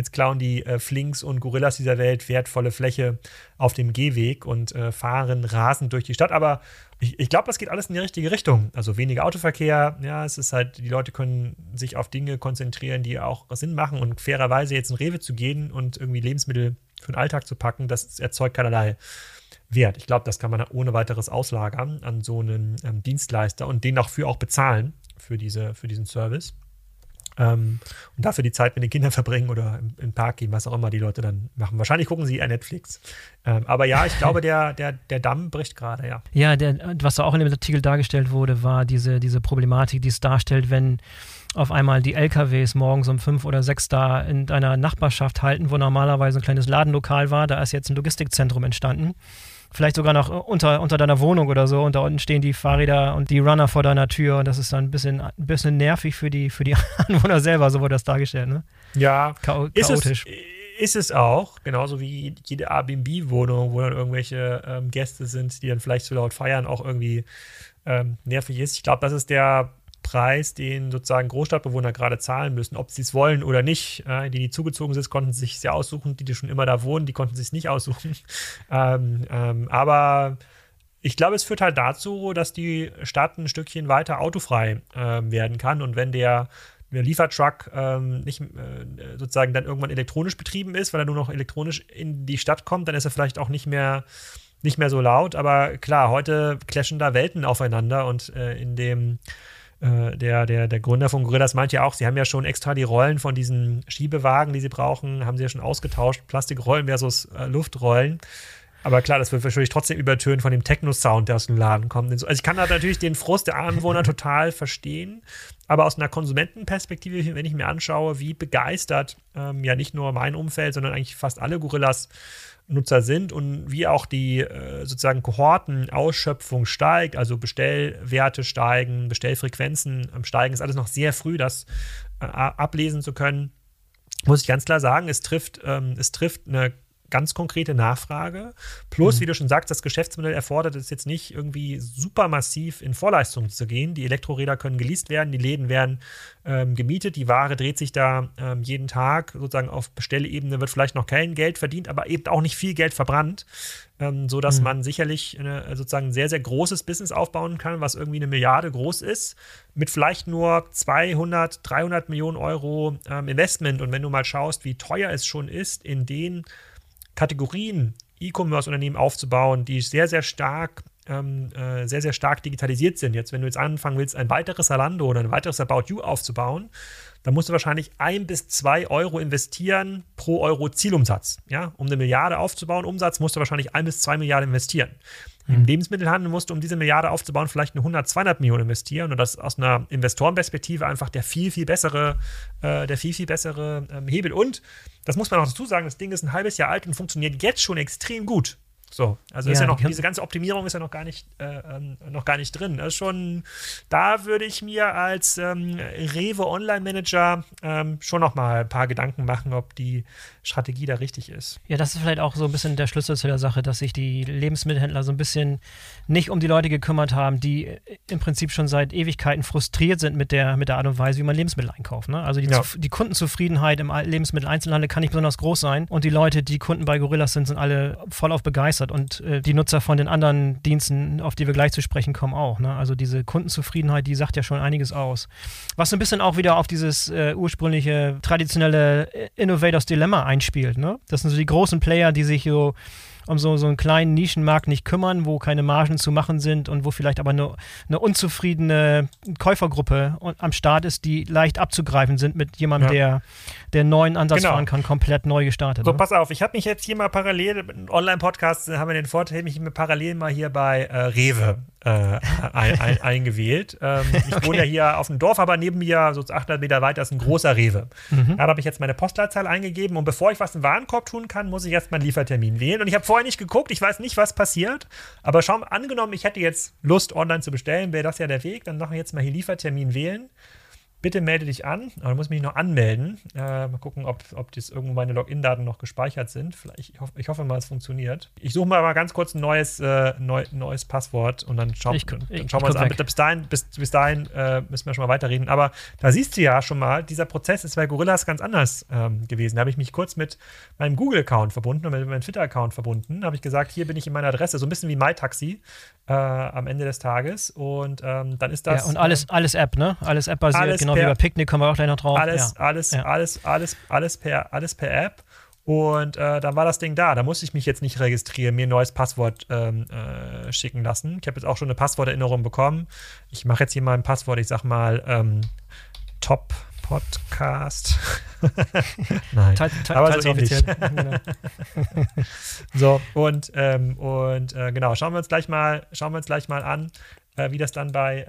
Speaker 2: Flinks und Gorillas dieser Welt wertvolle Fläche auf dem Gehweg und fahren rasend durch die Stadt. Aber ich glaube, das geht alles in die richtige Richtung. Also weniger Autoverkehr, es ist halt, die Leute können sich auf Dinge konzentrieren, die auch Sinn machen und fairerweise jetzt in Rewe zu gehen und irgendwie Lebensmittel für den Alltag zu packen, das erzeugt keinerlei Wert. Ich glaube, das kann man ohne weiteres auslagern an so einen Dienstleister und den dafür auch bezahlen für diesen Service. Und dafür die Zeit mit den Kindern verbringen oder im Park gehen, was auch immer die Leute dann machen. Wahrscheinlich gucken sie Netflix. Aber ja, ich glaube, der Damm bricht gerade, ja.
Speaker 1: Ja, was da auch in dem Artikel dargestellt wurde, war diese Problematik, die es darstellt, wenn auf einmal die LKWs morgens um 5 oder 6 da in deiner Nachbarschaft halten, wo normalerweise ein kleines Ladenlokal war. Da ist jetzt ein Logistikzentrum entstanden. Vielleicht sogar noch unter deiner Wohnung oder so. Und da unten stehen die Fahrräder und die Runner vor deiner Tür. Und das ist dann ein bisschen nervig für die Anwohner selber, so wurde das dargestellt, ne?
Speaker 2: Ja,
Speaker 1: chaotisch.
Speaker 2: Ist es auch, genauso wie jede Airbnb-Wohnung, wo dann irgendwelche Gäste sind, die dann vielleicht zu laut feiern, auch irgendwie nervig ist. Ich glaube, das ist der Preis, den sozusagen Großstadtbewohner gerade zahlen müssen, ob sie es wollen oder nicht. Die zugezogen sind, konnten sich es ja aussuchen. Die schon immer da wohnen, die konnten sich es nicht aussuchen. Aber ich glaube, es führt halt dazu, dass die Stadt ein Stückchen weiter autofrei werden kann. Und wenn der Liefertruck nicht sozusagen dann irgendwann elektronisch betrieben ist, weil er nur noch elektronisch in die Stadt kommt, dann ist er vielleicht auch nicht mehr so laut. Aber klar, heute clashen da Welten aufeinander und in dem der Gründer von Gorillas meint ja auch, sie haben ja schon extra die Rollen von diesen Schiebewagen, die sie brauchen, haben sie ja schon ausgetauscht. Plastikrollen versus Luftrollen. Aber klar, das wird wahrscheinlich trotzdem übertönt von dem Techno-Sound, der aus dem Laden kommt. Also ich kann da natürlich den Frust der Anwohner total verstehen. Aber aus einer Konsumentenperspektive, wenn ich mir anschaue, wie begeistert ja nicht nur mein Umfeld, sondern eigentlich fast alle Gorillas-Nutzer sind und wie auch die sozusagen Kohortenausschöpfung steigt, also Bestellwerte steigen, Bestellfrequenzen steigen, ist alles noch sehr früh, das ablesen zu können, muss ich ganz klar sagen, es trifft eine ganz konkrete Nachfrage. Plus, wie du schon sagst, das Geschäftsmodell erfordert es jetzt nicht irgendwie super massiv in Vorleistung zu gehen. Die Elektroräder können geleast werden, die Läden werden gemietet, die Ware dreht sich da jeden Tag. Sozusagen auf Bestellebene wird vielleicht noch kein Geld verdient, aber eben auch nicht viel Geld verbrannt, sodass man sicherlich sozusagen ein sehr, sehr großes Business aufbauen kann, was irgendwie 1 Milliarde groß ist, mit vielleicht nur 200, 300 Millionen Euro Investment. Und wenn du mal schaust, wie teuer es schon ist, in den Kategorien E-Commerce-Unternehmen aufzubauen, die sehr, sehr stark digitalisiert sind. Wenn du jetzt anfangen willst, ein weiteres Zalando oder ein weiteres About You aufzubauen, dann musst du wahrscheinlich 1 bis 2 Euro investieren pro Euro Zielumsatz. Ja? Um 1 Milliarde aufzubauen, Umsatz, musst du wahrscheinlich 1 bis 2 Milliarden investieren. Im Lebensmittelhandel musst du, um diese Milliarde aufzubauen, vielleicht eine 100, 200 Millionen investieren. Und das ist aus einer Investorenperspektive einfach der viel, viel bessere Hebel. Und, das muss man auch dazu sagen, das Ding ist ein halbes Jahr alt und funktioniert jetzt schon extrem gut. So, also ist ja noch, diese ganze Optimierung ist ja noch gar nicht drin. Das ist schon, da würde ich mir als Rewe Online-Manager schon noch mal ein paar Gedanken machen, ob die Strategie da richtig ist.
Speaker 1: Ja, das ist vielleicht auch so ein bisschen der Schlüssel zu der Sache, dass sich die Lebensmittelhändler so ein bisschen nicht um die Leute gekümmert haben, die im Prinzip schon seit Ewigkeiten frustriert sind mit der Art und Weise, wie man Lebensmittel einkauft. Ne? Also die Kundenzufriedenheit im Lebensmitteleinzelhandel kann nicht besonders groß sein und die Leute, die Kunden bei Gorillas sind alle vollauf begeistert. Und die Nutzer von den anderen Diensten, auf die wir gleich zu sprechen kommen, auch. Ne? Also diese Kundenzufriedenheit, die sagt ja schon einiges aus. Was so ein bisschen auch wieder auf dieses ursprüngliche, traditionelle Innovators Dilemma einspielt. Ne? Das sind so die großen Player, die sich so um so einen kleinen Nischenmarkt nicht kümmern, wo keine Margen zu machen sind und wo vielleicht aber eine unzufriedene Käufergruppe am Start ist, die leicht abzugreifen sind mit jemandem, der einen neuen Ansatz fahren kann, komplett neu gestartet.
Speaker 2: So, pass auf, ich habe mich jetzt hier mal parallel, im Online-Podcast haben wir den Vorteil, mich parallel mal hier bei Rewe eingewählt. Ich wohne ja hier auf dem Dorf, aber neben mir, so 800 Meter weiter, ist ein großer Rewe. Da habe ich jetzt meine Postleitzahl eingegeben und bevor ich was im Warenkorb tun kann, muss ich erst meinen Liefertermin wählen. Und ich habe vorher nicht geguckt, ich weiß nicht, was passiert, aber angenommen, ich hätte jetzt Lust, online zu bestellen, wäre das ja der Weg, dann mache ich jetzt mal hier Liefertermin wählen. Bitte melde dich an, aber du musst mich noch anmelden. Mal gucken, ob das irgendwo meine Login-Daten noch gespeichert sind. Vielleicht, ich hoffe mal, es funktioniert. Ich suche mal ganz kurz ein neues Passwort und dann schauen wir uns an. Bis dahin müssen wir schon mal weiterreden. Aber da siehst du ja schon mal, dieser Prozess ist bei Gorillas ganz anders gewesen. Da habe ich mich kurz mit meinem Google-Account verbunden und mit meinem Twitter-Account verbunden. Da habe ich gesagt, hier bin ich in meiner Adresse, so ein bisschen wie MyTaxi am Ende des Tages. Und dann ist das.
Speaker 1: Ja, und alles App, ne? Alles App-basiert, genau. Wie bei Picknick kommen wir auch gleich noch drauf.
Speaker 2: Alles per App. Und dann war das Ding da. Da musste ich mich jetzt nicht registrieren, mir ein neues Passwort schicken lassen. Ich habe jetzt auch schon eine Passworterinnerung bekommen. Ich mache jetzt hier mal ein Passwort. Ich sag mal Top Podcast. Nein, aber so ähnlich. So, und genau, schauen wir uns gleich mal an, wie das dann bei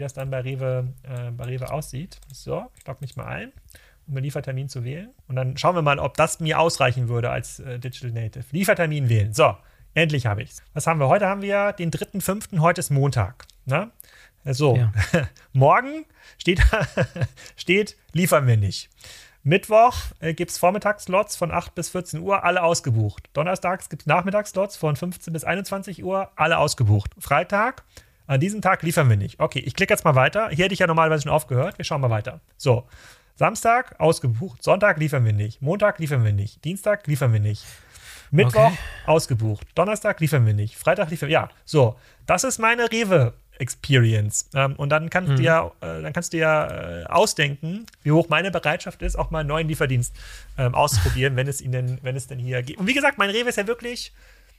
Speaker 2: Rewe aussieht. So, ich logge mich mal ein, um einen Liefertermin zu wählen. Und dann schauen wir mal, ob das mir ausreichen würde als Digital Native. Liefertermin wählen. So, endlich habe ich es. Was haben wir? Heute haben wir den 3.5., heute ist Montag. Ne? So, morgen steht, liefern wir nicht. Mittwoch gibt es Vormittagsslots von 8 bis 14 Uhr, alle ausgebucht. Donnerstags gibt es Nachmittagsslots von 15 bis 21 Uhr, alle ausgebucht. Freitag, an diesem Tag liefern wir nicht. Okay, ich klicke jetzt mal weiter. Hier hätte ich ja normalerweise schon aufgehört. Wir schauen mal weiter. So, Samstag ausgebucht. Sonntag liefern wir nicht. Montag liefern wir nicht. Dienstag liefern wir nicht. Mittwoch ausgebucht. Donnerstag liefern wir nicht. Freitag liefern wir. Ja, so, das ist meine Rewe-Experience. Und dann kannst du ja ausdenken, wie hoch meine Bereitschaft ist, auch mal einen neuen Lieferdienst auszuprobieren, wenn es denn hier geht. Und wie gesagt, mein Rewe ist ja wirklich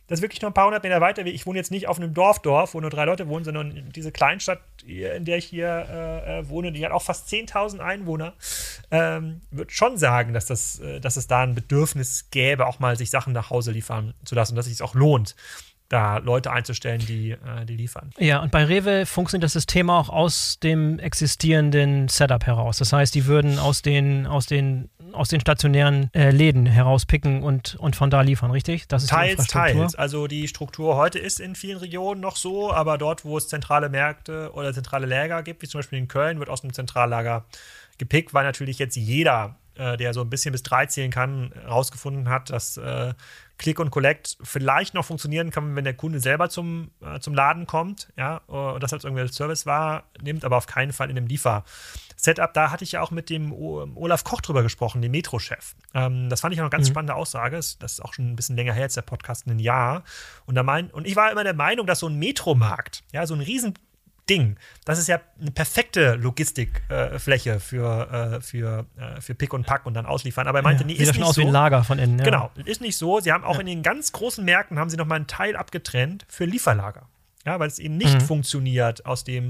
Speaker 2: das ist wirklich nur ein paar hundert Meter weiter. Ich wohne jetzt nicht auf einem Dorf, wo nur 3 Leute wohnen, sondern diese Kleinstadt, in der ich hier wohne, die hat auch fast 10.000 Einwohner. Würde schon sagen, dass es da ein Bedürfnis gäbe, auch mal sich Sachen nach Hause liefern zu lassen und dass es sich auch lohnt, da Leute einzustellen, die liefern.
Speaker 1: Ja, und bei Rewe funktioniert das System auch aus dem existierenden Setup heraus. Das heißt, die würden aus den stationären Läden herauspicken und von da liefern, richtig? Das ist
Speaker 2: Teils. Also die Struktur heute ist in vielen Regionen noch so, aber dort, wo es zentrale Märkte oder zentrale Lager gibt, wie zum Beispiel in Köln, wird aus dem Zentrallager gepickt, weil natürlich jetzt jeder, der so ein bisschen bis 3 zählen kann, herausgefunden hat, dass Click und Collect vielleicht noch funktionieren kann, wenn der Kunde selber zum Laden kommt, ja, und das als irgendwie als Service nimmt, aber auf keinen Fall in einem Liefer-Setup. Da hatte ich ja auch mit dem Olaf Koch drüber gesprochen, dem Metro-Chef. Das fand ich auch eine ganz spannende Aussage. Das ist auch schon ein bisschen länger her, jetzt der Podcast, ein Jahr. Und ich war immer der Meinung, dass so ein Metromarkt, ja, so ein Riesending, das ist ja eine perfekte Logistikfläche für Pick und Pack und dann ausliefern. Aber er meinte, nee, ist nicht so. Sieht aus wie
Speaker 1: ein Lager von innen. Ja.
Speaker 2: Genau, ist nicht so. Sie haben auch in den ganz großen Märkten haben sie noch mal einen Teil abgetrennt für Lieferlager. Ja, weil es eben nicht funktioniert aus einem,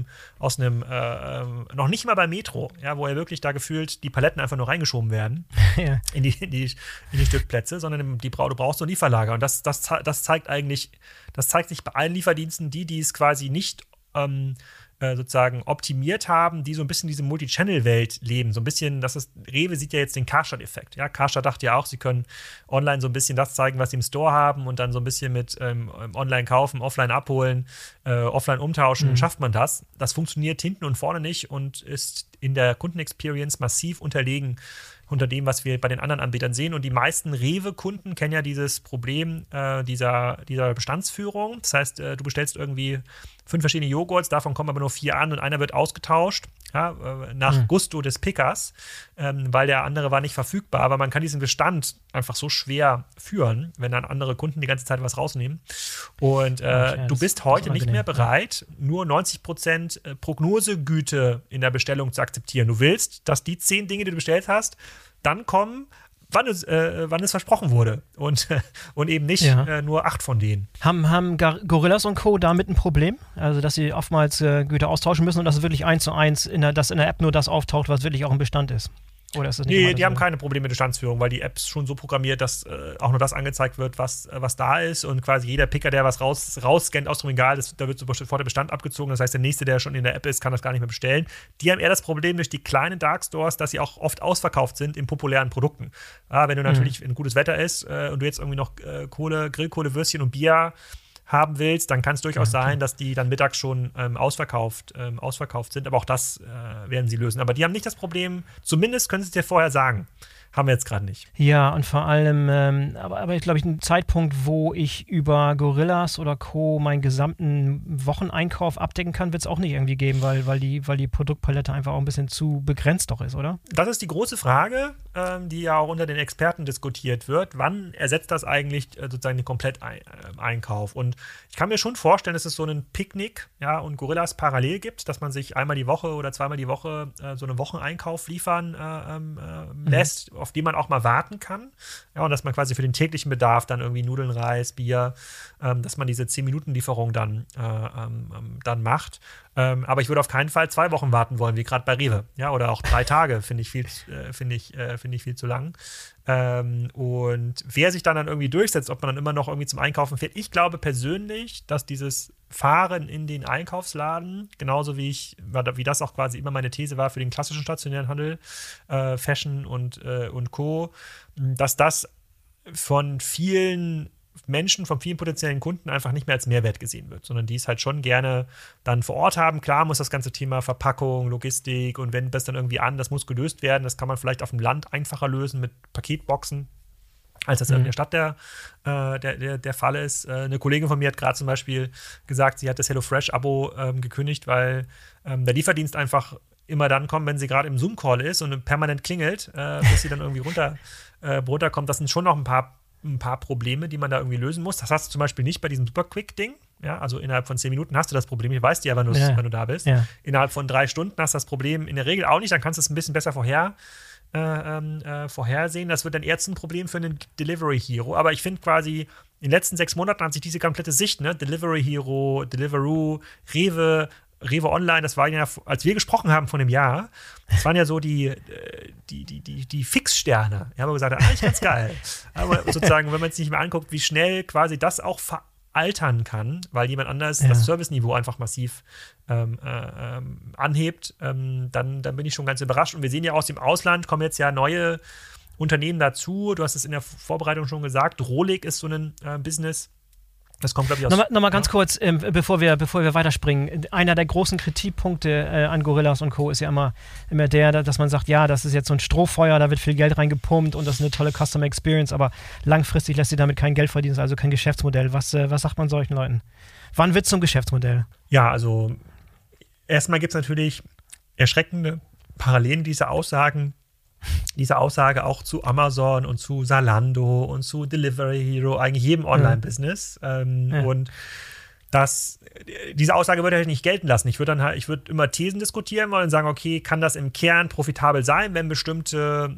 Speaker 2: noch nicht mal bei Metro, ja, wo ja wirklich da gefühlt die Paletten einfach nur reingeschoben werden in die Stückplätze, sondern du brauchst so ein Lieferlager. Und das zeigt sich bei allen Lieferdiensten, die es quasi nicht sozusagen optimiert haben, die so ein bisschen diese Multi-Channel-Welt leben. So ein bisschen, Rewe sieht ja jetzt den Karstadt-Effekt. Ja, Karstadt dachte ja auch, sie können online so ein bisschen das zeigen, was sie im Store haben und dann so ein bisschen mit online kaufen, offline abholen, offline umtauschen, schafft man das. Das funktioniert hinten und vorne nicht und ist in der Kundenexperience massiv unterlegen unter dem, was wir bei den anderen Anbietern sehen. Und die meisten Rewe-Kunden kennen ja dieses Problem dieser Bestandsführung. Das heißt, du bestellst irgendwie 5 verschiedene Joghurts, davon kommen aber nur 4 an und einer wird ausgetauscht, ja, nach Gusto des Pickers, weil der andere war nicht verfügbar. Aber man kann diesen Bestand einfach so schwer führen, wenn dann andere Kunden die ganze Zeit was rausnehmen. Und du bist heute nicht mehr bereit, nur 90% Prognosegüte in der Bestellung zu akzeptieren. Du willst, dass die 10 Dinge, die du bestellt hast, dann kommen, wann es versprochen wurde und eben nicht nur 8 von denen.
Speaker 1: Haben Gorillas und Co. damit ein Problem? Also, dass sie oftmals Güter austauschen müssen und dass es wirklich 1:1 dass in der App nur das auftaucht, was wirklich auch im Bestand ist? Oder ist das nicht
Speaker 2: die haben keine Probleme mit Bestandsführung, weil die App ist schon so programmiert, dass auch nur das angezeigt wird, was da ist und quasi jeder Picker, der was rausscannt aus dem Regal, da wird sofort der Bestand abgezogen. Das heißt, der Nächste, der schon in der App ist, kann das gar nicht mehr bestellen. Die haben eher das Problem durch die kleinen Darkstores, dass sie auch oft ausverkauft sind in populären Produkten. Wenn du natürlich, wenn gutes Wetter ist und du jetzt irgendwie noch Grillkohle, Würstchen und Bier haben willst, dann kann es durchaus sein, dass die dann mittags schon ausverkauft sind. Aber auch das werden sie lösen. Aber die haben nicht das Problem, zumindest können sie es dir vorher sagen. Haben wir jetzt gerade nicht.
Speaker 1: Ja, und vor allem, aber ich glaube, ein Zeitpunkt, wo ich über Gorillas oder Co. meinen gesamten Wocheneinkauf abdecken kann, wird es auch nicht irgendwie geben, weil die Produktpalette einfach auch ein bisschen zu begrenzt doch ist, oder?
Speaker 2: Das ist die große Frage, die ja auch unter den Experten diskutiert wird. Wann ersetzt das eigentlich sozusagen den Kompletteinkauf? Und ich kann mir schon vorstellen, dass es so einen Picknick und Gorillas parallel gibt, dass man sich einmal die Woche oder zweimal die Woche so einen Wocheneinkauf liefern lässt, auf die man auch mal warten kann. Ja, und dass man quasi für den täglichen Bedarf dann irgendwie Nudeln, Reis, Bier, dass man diese 10-Minuten-Lieferung dann macht. Aber ich würde auf keinen Fall 2 Wochen warten wollen, wie gerade bei Rewe. Ja, oder auch 3 Tage finde ich viel zu lang. Und wer sich dann irgendwie durchsetzt, ob man dann immer noch irgendwie zum Einkaufen fährt. Ich glaube persönlich, dass dieses Fahren in den Einkaufsladen, genauso wie das auch quasi immer meine These war für den klassischen stationären Handel, Fashion und Co., dass das von vielen Menschen, von vielen potenziellen Kunden einfach nicht mehr als Mehrwert gesehen wird, sondern die es halt schon gerne dann vor Ort haben. Klar muss das ganze Thema Verpackung, Logistik und wenn das dann irgendwie das muss gelöst werden. Das kann man vielleicht auf dem Land einfacher lösen mit Paketboxen, als das in der Stadt der Fall ist. Eine Kollegin von mir hat gerade zum Beispiel gesagt, sie hat das HelloFresh-Abo gekündigt, weil der Lieferdienst einfach immer dann kommt, wenn sie gerade im Zoom-Call ist und permanent klingelt, bis sie dann irgendwie runterkommt. Das sind schon noch ein paar Probleme, die man da irgendwie lösen muss. Das hast du zum Beispiel nicht bei diesem Super-Quick-Ding. Ja, also innerhalb von 10 Minuten hast du das Problem. Ich weiß dir aber nur, wenn du da bist. Ja. Innerhalb von 3 Stunden hast du das Problem in der Regel auch nicht. Dann kannst du es ein bisschen besser vorhersehen. Das wird dann eher ein Problem für einen Delivery Hero. Aber ich finde quasi, den letzten 6 Monaten hat sich diese komplette Sicht, ne, Delivery Hero, Deliveroo, Rewe Online, das war ja, als wir gesprochen haben von dem Jahr, das waren ja so die Fixsterne. Ja, haben wir gesagt, eigentlich ganz geil. Aber sozusagen, wenn man es nicht mehr anguckt, wie schnell quasi das auch veraltern kann, weil jemand anders das Serviceniveau einfach massiv anhebt, dann bin ich schon ganz überrascht. Und wir sehen ja aus dem Ausland kommen jetzt ja neue Unternehmen dazu. Du hast es in der Vorbereitung schon gesagt. Rohlig ist so ein Business. Das kommt, glaube ich, aus.
Speaker 1: Nochmal ganz kurz, bevor wir weiterspringen. Einer der großen Kritikpunkte an Gorillas und Co. ist ja immer der, dass man sagt, ja, das ist jetzt so ein Strohfeuer, da wird viel Geld reingepumpt und das ist eine tolle Customer Experience, aber langfristig lässt sich damit kein Geld verdienen, also kein Geschäftsmodell. Was sagt man solchen Leuten? Wann wird es zum Geschäftsmodell?
Speaker 2: Ja, also erstmal gibt es natürlich erschreckende Parallelen dieser Aussage auch zu Amazon und zu Zalando und zu Delivery Hero, eigentlich jedem Online-Business. Und diese Aussage würde ich nicht gelten lassen. Ich würde immer Thesen diskutieren wollen und sagen, okay, kann das im Kern profitabel sein, wenn bestimmte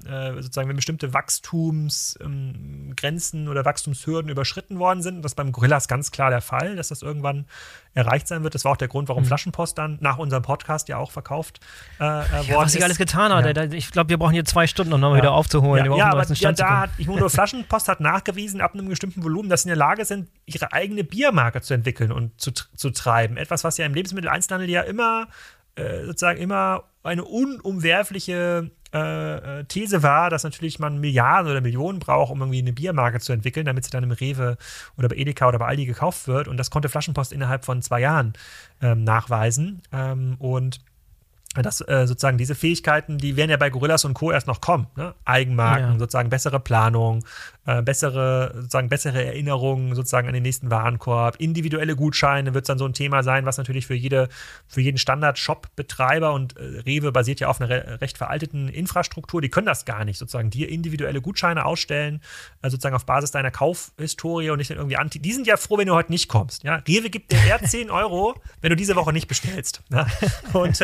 Speaker 2: Wachstumsgrenzen oder Wachstumshürden überschritten worden sind. Und das ist beim Gorillas ganz klar der Fall, dass das irgendwann erreicht sein wird. Das war auch der Grund, warum Flaschenpost dann nach unserem Podcast ja auch verkauft worden ist.
Speaker 1: Was ich alles getan hat. Ja. Ich glaube, wir brauchen hier 2 Stunden, um nochmal wieder aufzuholen.
Speaker 2: Flaschenpost hat nachgewiesen, ab einem bestimmten Volumen, dass sie in der Lage sind, ihre eigene Biermarke zu entwickeln und zu treiben. Etwas, was ja im Lebensmitteleinzelhandel ja immer eine unumwerfliche These war, dass natürlich man Milliarden oder Millionen braucht, um irgendwie eine Biermarke zu entwickeln, damit sie dann im Rewe oder bei Edeka oder bei Aldi gekauft wird. Und das konnte Flaschenpost innerhalb von 2 Jahren nachweisen. Und das sozusagen diese Fähigkeiten, die werden ja bei Gorillas und Co. erst noch kommen. Ne? Eigenmarken, sozusagen bessere Planung, bessere Erinnerungen sozusagen an den nächsten Warenkorb, individuelle Gutscheine wird dann so ein Thema sein, was natürlich für jeden Standard-Shop-Betreiber und Rewe basiert ja auf einer recht veralteten Infrastruktur, die können das gar nicht, sozusagen dir individuelle Gutscheine ausstellen, sozusagen auf Basis deiner Kaufhistorie und nicht irgendwie die sind ja froh, wenn du heute nicht kommst. Ja? Rewe gibt dir eher 10 €, wenn du diese Woche nicht bestellst. Ne? Und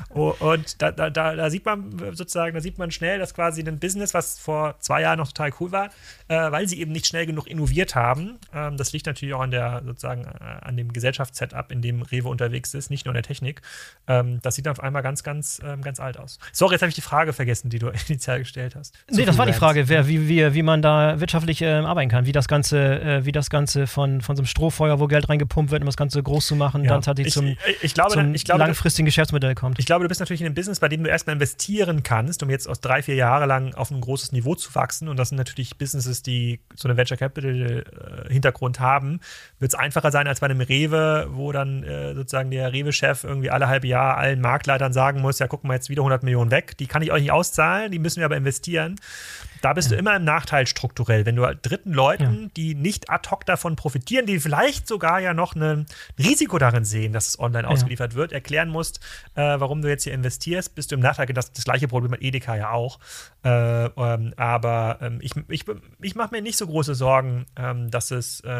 Speaker 2: da sieht man schnell, dass quasi ein Business, was vor 2 Jahren noch total cool war, weil sie eben nicht schnell genug innoviert haben. Das liegt natürlich auch an dem Gesellschaftssetup, in dem Rewe unterwegs ist, nicht nur an der Technik. Das sieht auf einmal ganz, ganz, ganz alt aus. Sorry, jetzt habe ich die Frage vergessen, die du initial gestellt hast.
Speaker 1: Nee, das war die Frage, wie man da wirtschaftlich arbeiten kann, wie das Ganze von so einem Strohfeuer, wo Geld reingepumpt wird, um das Ganze groß zu machen, dann tatsächlich zum langfristigen Geschäftsmodell kommt.
Speaker 2: Ich glaube, du bist natürlich in einem Business, bei dem du erstmal investieren kannst, um jetzt aus 3-4 Jahre lang auf ein großes Niveau zu wachsen. Und das sind natürlich Businesses, die so einen Venture Capital Hintergrund haben. Wird es einfacher sein als bei einem Rewe, wo dann sozusagen der Rewe-Chef irgendwie alle halbe Jahr allen Marktleitern sagen muss, ja, gucken wir jetzt wieder 100 Millionen weg. Die kann ich euch nicht auszahlen, die müssen wir aber investieren. Da bist du immer im Nachteil strukturell, wenn du dritten Leuten, die nicht ad hoc davon profitieren, die vielleicht sogar ja noch ein Risiko darin sehen, dass es online ausgeliefert wird, erklären musst, warum du jetzt hier investierst, bist du im Nachteil. Das gleiche Problem mit Edeka ja auch. Aber ich mache mir nicht so große Sorgen, dass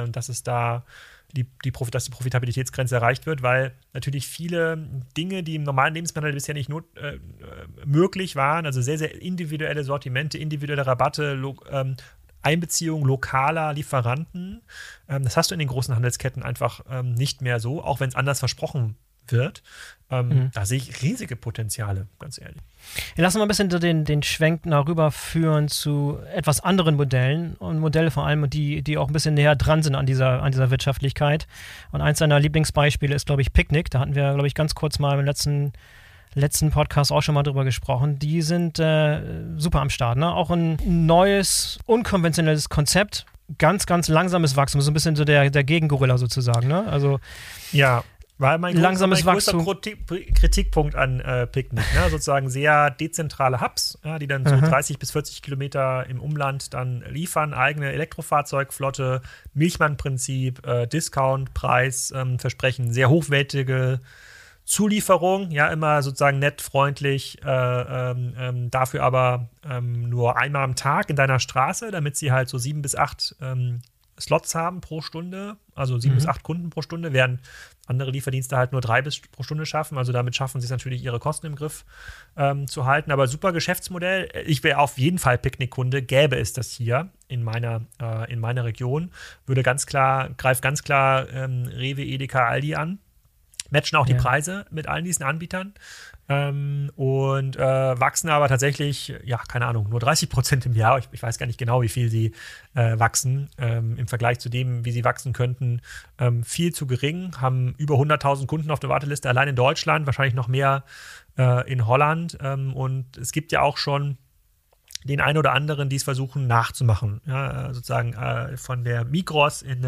Speaker 2: die Profitabilitätsgrenze erreicht wird, weil natürlich viele Dinge, die im normalen Lebensmittel bisher nicht möglich waren, also sehr, sehr individuelle Sortimente, individuelle Rabatte, Einbeziehung lokaler Lieferanten, das hast du in den großen Handelsketten einfach nicht mehr so, auch wenn es anders versprochen wird. Da sehe ich riesige Potenziale, ganz ehrlich.
Speaker 1: Ja, lass uns mal ein bisschen den Schwenk rüberführen zu etwas anderen Modellen und Modelle vor allem, die auch ein bisschen näher dran sind an dieser Wirtschaftlichkeit. Und eins seiner Lieblingsbeispiele ist, glaube ich, Picnic. Da hatten wir, glaube ich, ganz kurz mal im letzten Podcast auch schon mal drüber gesprochen. Die sind super am Start. Ne? Auch ein neues, unkonventionelles Konzept. Ganz, ganz langsames Wachstum. So ein bisschen so der Gegengorilla sozusagen. Ne? Also
Speaker 2: ja. War mein
Speaker 1: langsames
Speaker 2: größter Kritikpunkt an Picnic, ne? Sozusagen sehr dezentrale Hubs, die dann so 30 bis 40 Kilometer im Umland dann liefern, eigene Elektrofahrzeugflotte, Milchmann-Prinzip, Discount-Preis, Versprechen, sehr hochwertige Zulieferung, ja, immer sozusagen nett, freundlich, dafür aber nur einmal am Tag in deiner Straße, damit sie halt so 7 bis 8 Slots haben pro Stunde, also 7 bis 8 Kunden pro Stunde, während andere Lieferdienste halt nur 3 bis pro Stunde schaffen. Also damit schaffen sie es natürlich, ihre Kosten im Griff zu halten. Aber super Geschäftsmodell. Ich wäre auf jeden Fall Picknick-Kunde, gäbe es das hier. in meiner Region. Greift ganz klar Rewe, Edeka, Aldi an. Matchen auch die Preise mit allen diesen Anbietern. Und wachsen aber tatsächlich, keine Ahnung, nur 30% im Jahr. Ich weiß gar nicht genau, wie viel sie wachsen. Im Vergleich zu dem, wie sie wachsen könnten, viel zu gering. Haben über 100.000 Kunden auf der Warteliste, allein in Deutschland, wahrscheinlich noch mehr in Holland. Und es gibt ja auch schon den einen oder anderen, die es versuchen nachzumachen. Ja, sozusagen von der Migros in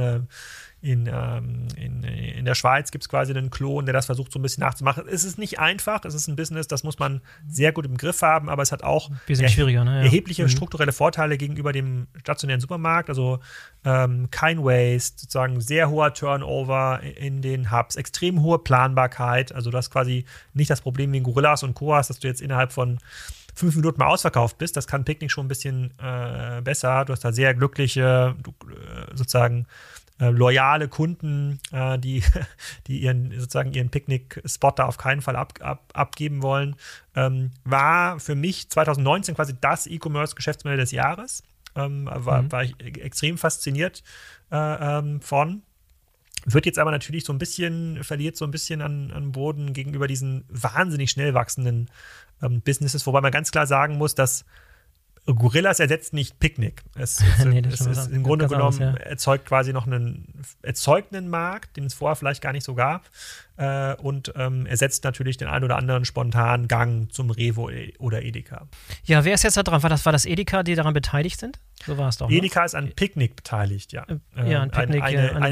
Speaker 2: der Schweiz gibt es quasi einen Klon, der das versucht, so ein bisschen nachzumachen. Es ist nicht einfach, es ist ein Business, das muss man sehr gut im Griff haben, aber es hat auch erhebliche strukturelle Vorteile gegenüber dem stationären Supermarkt. Also kein Waste, sozusagen sehr hoher Turnover in den Hubs, extrem hohe Planbarkeit. Also du hast quasi nicht das Problem wie in Gorillas und Co. hast, dass du jetzt innerhalb von 5 Minuten mal ausverkauft bist. Das kann Picknick schon ein bisschen besser. Du hast da sehr glückliche, sozusagen loyale Kunden, die ihren Picknick-Spot da auf keinen Fall abgeben wollen. War für mich 2019 quasi das E-Commerce-Geschäftsmodell des Jahres. War ich extrem fasziniert von. Wird jetzt aber natürlich verliert so ein bisschen an Boden gegenüber diesen wahnsinnig schnell wachsenden Businesses, wobei man ganz klar sagen muss, dass Gorillas ersetzt nicht Picknick. Es ist im Grunde genommen, erzeugt quasi noch einen Markt, den es vorher vielleicht gar nicht so gab, und ersetzt natürlich den einen oder anderen spontanen Gang zum Rewe oder Edeka.
Speaker 1: Ja, wer ist jetzt da dran? War das Edeka, die daran beteiligt sind? So war es doch.
Speaker 2: Edeka ist an Picknick beteiligt, ja.
Speaker 1: An Picknick,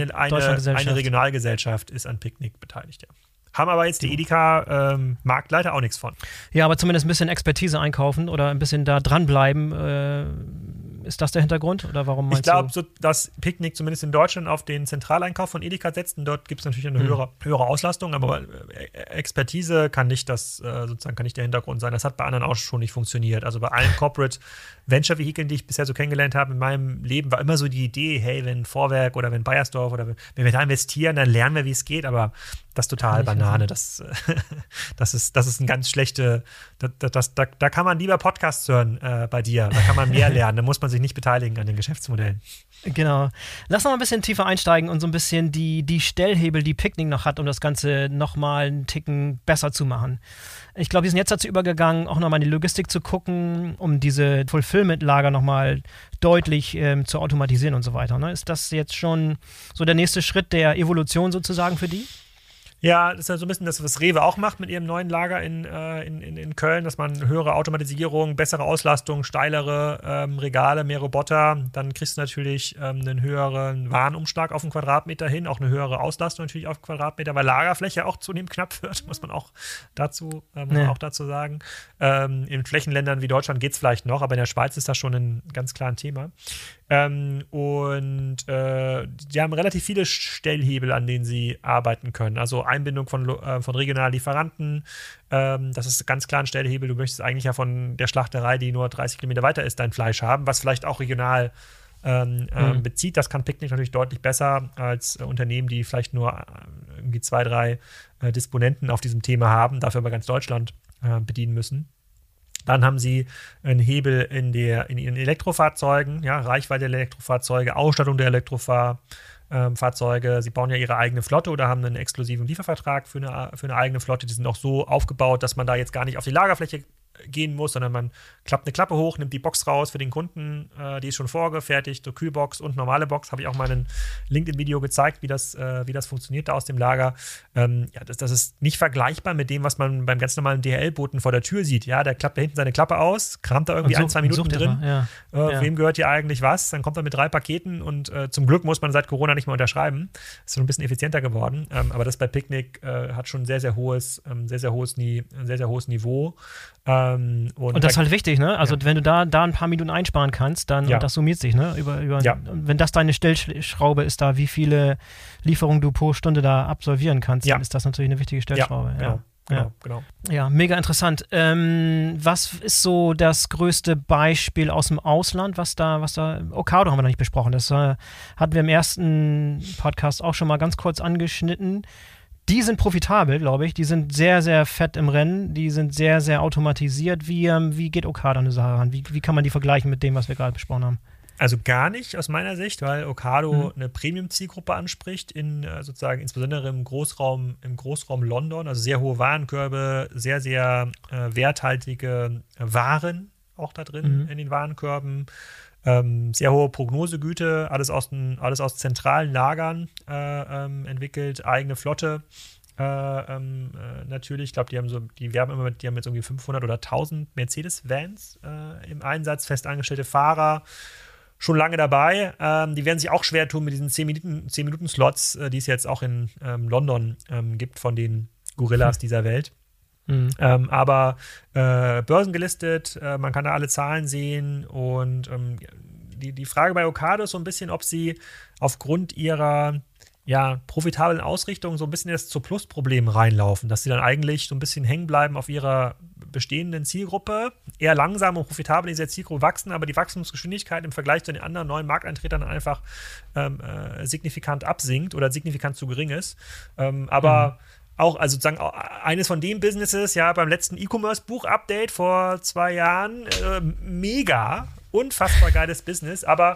Speaker 2: eine Regionalgesellschaft ist an Picknick beteiligt, ja. Haben aber jetzt die Edeka-Marktleiter auch nichts von.
Speaker 1: Ja, aber zumindest ein bisschen Expertise einkaufen oder ein bisschen da dranbleiben. Ist das der Hintergrund? Oder warum meinst du?
Speaker 2: Ich glaube, dass Picknick zumindest in Deutschland auf den Zentraleinkauf von Edeka setzt. Und dort gibt es natürlich eine höhere Auslastung, aber Expertise kann nicht der Hintergrund sein. Das hat bei anderen auch schon nicht funktioniert. Also bei allen Corporate Venture-Vehikeln, die ich bisher so kennengelernt habe in meinem Leben, war immer so die Idee, hey, wenn Vorwerk oder wenn Bayersdorf oder wenn wir da investieren, dann lernen wir, wie es geht, aber das ist total Banane. Das ist ein ganz schlechte, da kann man lieber Podcasts hören bei dir, da kann man mehr lernen, da muss man sich nicht beteiligen an den Geschäftsmodellen.
Speaker 1: Genau. Lass noch mal ein bisschen tiefer einsteigen und so ein bisschen die Stellhebel, die Picknick noch hat, um das Ganze nochmal einen Ticken besser zu machen. Ich glaube, wir sind jetzt dazu übergegangen, auch nochmal in die Logistik zu gucken, um diese Fulfillment-Lager nochmal deutlich zu automatisieren und so weiter. Ne? Ist das jetzt schon so der nächste Schritt der Evolution sozusagen für die?
Speaker 2: Ja, das ist ja so ein bisschen das, was Rewe auch macht mit ihrem neuen Lager in Köln, dass man höhere Automatisierung, bessere Auslastung, steilere Regale, mehr Roboter, dann kriegst du natürlich einen höheren Warenumschlag auf den Quadratmeter hin, auch eine höhere Auslastung natürlich auf den Quadratmeter, weil Lagerfläche auch zunehmend knapp wird, muss man auch dazu sagen. In Flächenländern wie Deutschland geht es vielleicht noch, aber in der Schweiz ist das schon ein ganz klares Thema. Die haben relativ viele Stellhebel, an denen sie arbeiten können. Also Einbindung von regionalen Lieferanten, das ist ganz klar ein Stellhebel. Du möchtest eigentlich ja von der Schlachterei, die nur 30 Kilometer weiter ist, dein Fleisch haben, was vielleicht auch regional bezieht. Das kann Picknick natürlich deutlich besser als Unternehmen, die vielleicht nur irgendwie 2, 3 Disponenten auf diesem Thema haben, dafür aber ganz Deutschland bedienen müssen. Dann haben sie einen Hebel in ihren Elektrofahrzeugen, ja, Reichweite der Elektrofahrzeuge, Ausstattung der Elektrofahrzeuge. Sie bauen ja ihre eigene Flotte oder haben einen exklusiven Liefervertrag für eine eigene Flotte. Die sind auch so aufgebaut, dass man da jetzt gar nicht auf die Lagerfläche gehen muss, sondern man klappt eine Klappe hoch, nimmt die Box raus für den Kunden, die ist schon vorgefertigt, so Kühlbox und normale Box, habe ich auch mal in einem LinkedIn-Video gezeigt, wie das funktioniert da aus dem Lager. Das ist nicht vergleichbar mit dem, was man beim ganz normalen DHL-Boten vor der Tür sieht. Ja, der klappt da hinten seine Klappe aus, kramt da irgendwie 1-2 Minuten drin. Wem gehört hier eigentlich was? Dann kommt er mit 3 Paketen und zum Glück muss man seit Corona nicht mehr unterschreiben. Ist schon ein bisschen effizienter geworden. Aber das bei Picknick hat schon ein sehr, sehr hohes Niveau.
Speaker 1: Und das ist halt wichtig, ne? Also wenn du da ein paar Minuten einsparen kannst, dann und das summiert sich, ne? Wenn das deine Stellschraube ist, da wie viele Lieferungen du pro Stunde da absolvieren kannst, dann ist das natürlich eine wichtige Stellschraube. Genau. Ja, mega interessant. Was ist so das größte Beispiel aus dem Ausland, was da Ocado haben wir noch nicht besprochen. Das hatten wir im ersten Podcast auch schon mal ganz kurz angeschnitten. Die sind profitabel, glaube ich. Die sind sehr, sehr fett im Rennen. Die sind sehr, sehr automatisiert. Wie geht Ocado an die Sache ran? Wie kann man die vergleichen mit dem, was wir gerade besprochen haben?
Speaker 2: Also gar nicht aus meiner Sicht, weil Ocado eine Premium-Zielgruppe anspricht, sozusagen insbesondere im Großraum London, also sehr hohe Warenkörbe, sehr, sehr werthaltige Waren auch da drin in den Warenkörben, sehr hohe Prognosegüte, alles aus zentralen Lagern entwickelt, eigene Flotte. Natürlich, ich glaube, die haben jetzt irgendwie 500 oder 1000 Mercedes-Vans im Einsatz, festangestellte Fahrer, schon lange dabei. Die werden sich auch schwer tun mit diesen 10-Minuten-Slots, die es jetzt auch in London gibt von den Gorillas dieser Welt. Aber börsengelistet, man kann da alle Zahlen sehen und die Frage bei Ocado ist so ein bisschen, ob sie aufgrund ihrer profitablen Ausrichtung so ein bisschen jetzt zu Plusproblemen reinlaufen, dass sie dann eigentlich so ein bisschen hängen bleiben auf ihrer bestehenden Zielgruppe, eher langsam und profitabel in dieser Zielgruppe wachsen, aber die Wachstumsgeschwindigkeit im Vergleich zu den anderen neuen Markteintretern einfach signifikant absinkt oder signifikant zu gering ist. Aber auch, also sozusagen eines von den Businesses, beim letzten E-Commerce-Buch-Update vor 2 Jahren, mega, unfassbar geiles Business, aber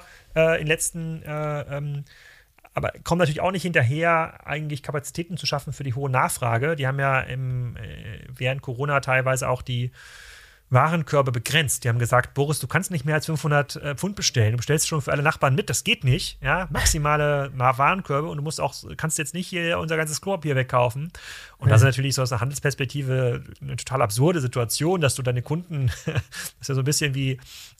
Speaker 2: aber kommen natürlich auch nicht hinterher, eigentlich Kapazitäten zu schaffen für die hohe Nachfrage. Die haben ja während Corona teilweise auch die Warenkörbe begrenzt. Die haben gesagt, Boris, du kannst nicht mehr als 500 Pfund bestellen. Du bestellst schon für alle Nachbarn mit. Das geht nicht. Ja? Maximale Warenkörbe und kannst jetzt nicht hier unser ganzes Klopapier wegkaufen. Und das ist natürlich so aus einer Handelsperspektive eine total absurde Situation, dass du deine Kunden, das ist ja so ein bisschen wie,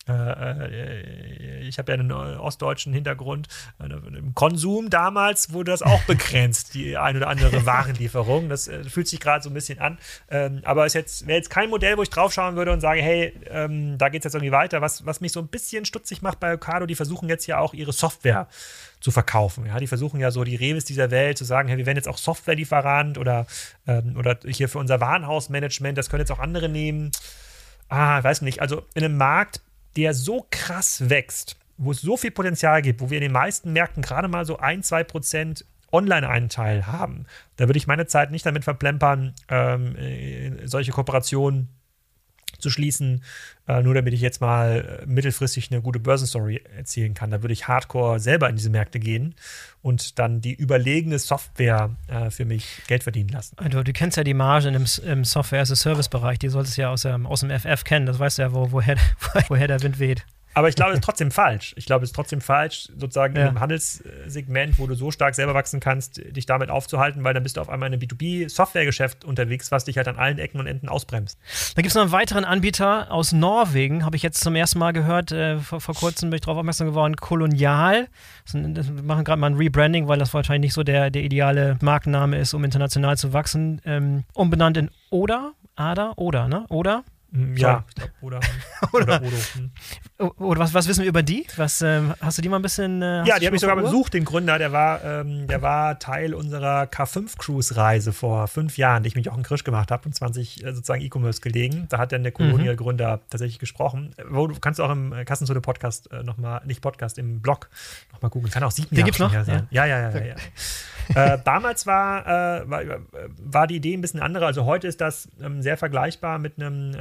Speaker 2: ich habe ja einen ostdeutschen Hintergrund, im Konsum damals wurde das auch begrenzt, die ein oder andere Warenlieferung. Das fühlt sich gerade so ein bisschen an. Aber es wäre jetzt kein Modell, wo ich draufschauen würde und sage, hey, da geht es jetzt irgendwie weiter. Was mich so ein bisschen stutzig macht bei Ocado, die versuchen jetzt ja auch ihre Software zu verkaufen. Ja? Die versuchen ja so die Reves dieser Welt zu sagen, hey, wir werden jetzt auch Softwarelieferant oder hier für unser Warenhausmanagement, das können jetzt auch andere nehmen. Ich weiß nicht. Also in einem Markt, der so krass wächst, wo es so viel Potenzial gibt, wo wir in den meisten Märkten gerade mal so 1-2% Online-Anteil haben, da würde ich meine Zeit nicht damit verplempern, solche Kooperationen zu schließen, nur damit ich jetzt mal mittelfristig eine gute Börsenstory erzielen kann. Da würde ich hardcore selber in diese Märkte gehen und dann die überlegene Software für mich Geld verdienen lassen.
Speaker 1: Du kennst ja die Margen im Software-as-a-Service-Bereich, die solltest du ja aus dem FF kennen, das weißt du ja, woher der Wind weht.
Speaker 2: Aber ich glaube, es ist trotzdem falsch. Sozusagen in einem Handelssegment, wo du so stark selber wachsen kannst, dich damit aufzuhalten, weil dann bist du auf einmal in einem B2B-Softwaregeschäft unterwegs, was dich halt an allen Ecken und Enden ausbremst.
Speaker 1: Da gibt es noch einen weiteren Anbieter aus Norwegen, habe ich jetzt zum ersten Mal gehört. Vor kurzem bin ich darauf aufmerksam geworden, Kolonial. Wir machen gerade mal ein Rebranding, weil das wahrscheinlich nicht so der ideale Markenname ist, um international zu wachsen. Umbenannt in Oda, ne? Oda?
Speaker 2: Ja, ich glaube, oder Odo.
Speaker 1: Oder was wissen wir über die? Hast du die mal ein bisschen
Speaker 2: die habe ich sogar besucht, den Gründer. Der war Teil unserer K5-Cruise-Reise vor 5 Jahren, die ich mit Jochen Krisch gemacht habe und 20 sozusagen E-Commerce gelegen. Da hat dann der Colonial-Gründer tatsächlich gesprochen. Du kannst auch im Kassenzone-Podcast im Blog nochmal googeln. Kann auch 7 Jahre schon her sein. Ja. Damals war die Idee ein bisschen andere. Also heute ist das sehr vergleichbar mit einem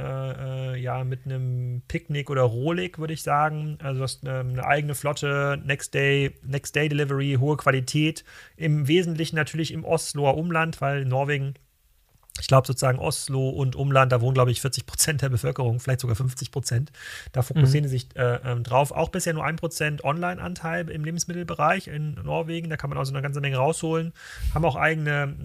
Speaker 2: Picknick oder Rohlig, würde ich sagen. Also du hast eine eigene Flotte, Next Day Delivery, hohe Qualität. Im Wesentlichen natürlich im Osloer Umland, weil Norwegen, ich glaube sozusagen Oslo und Umland, da wohnen, glaube ich, 40% der Bevölkerung, vielleicht sogar 50%. Da fokussieren sie sich drauf. Auch bisher nur 1% Online-Anteil im Lebensmittelbereich in Norwegen. Da kann man also eine ganze Menge rausholen. Haben auch eigene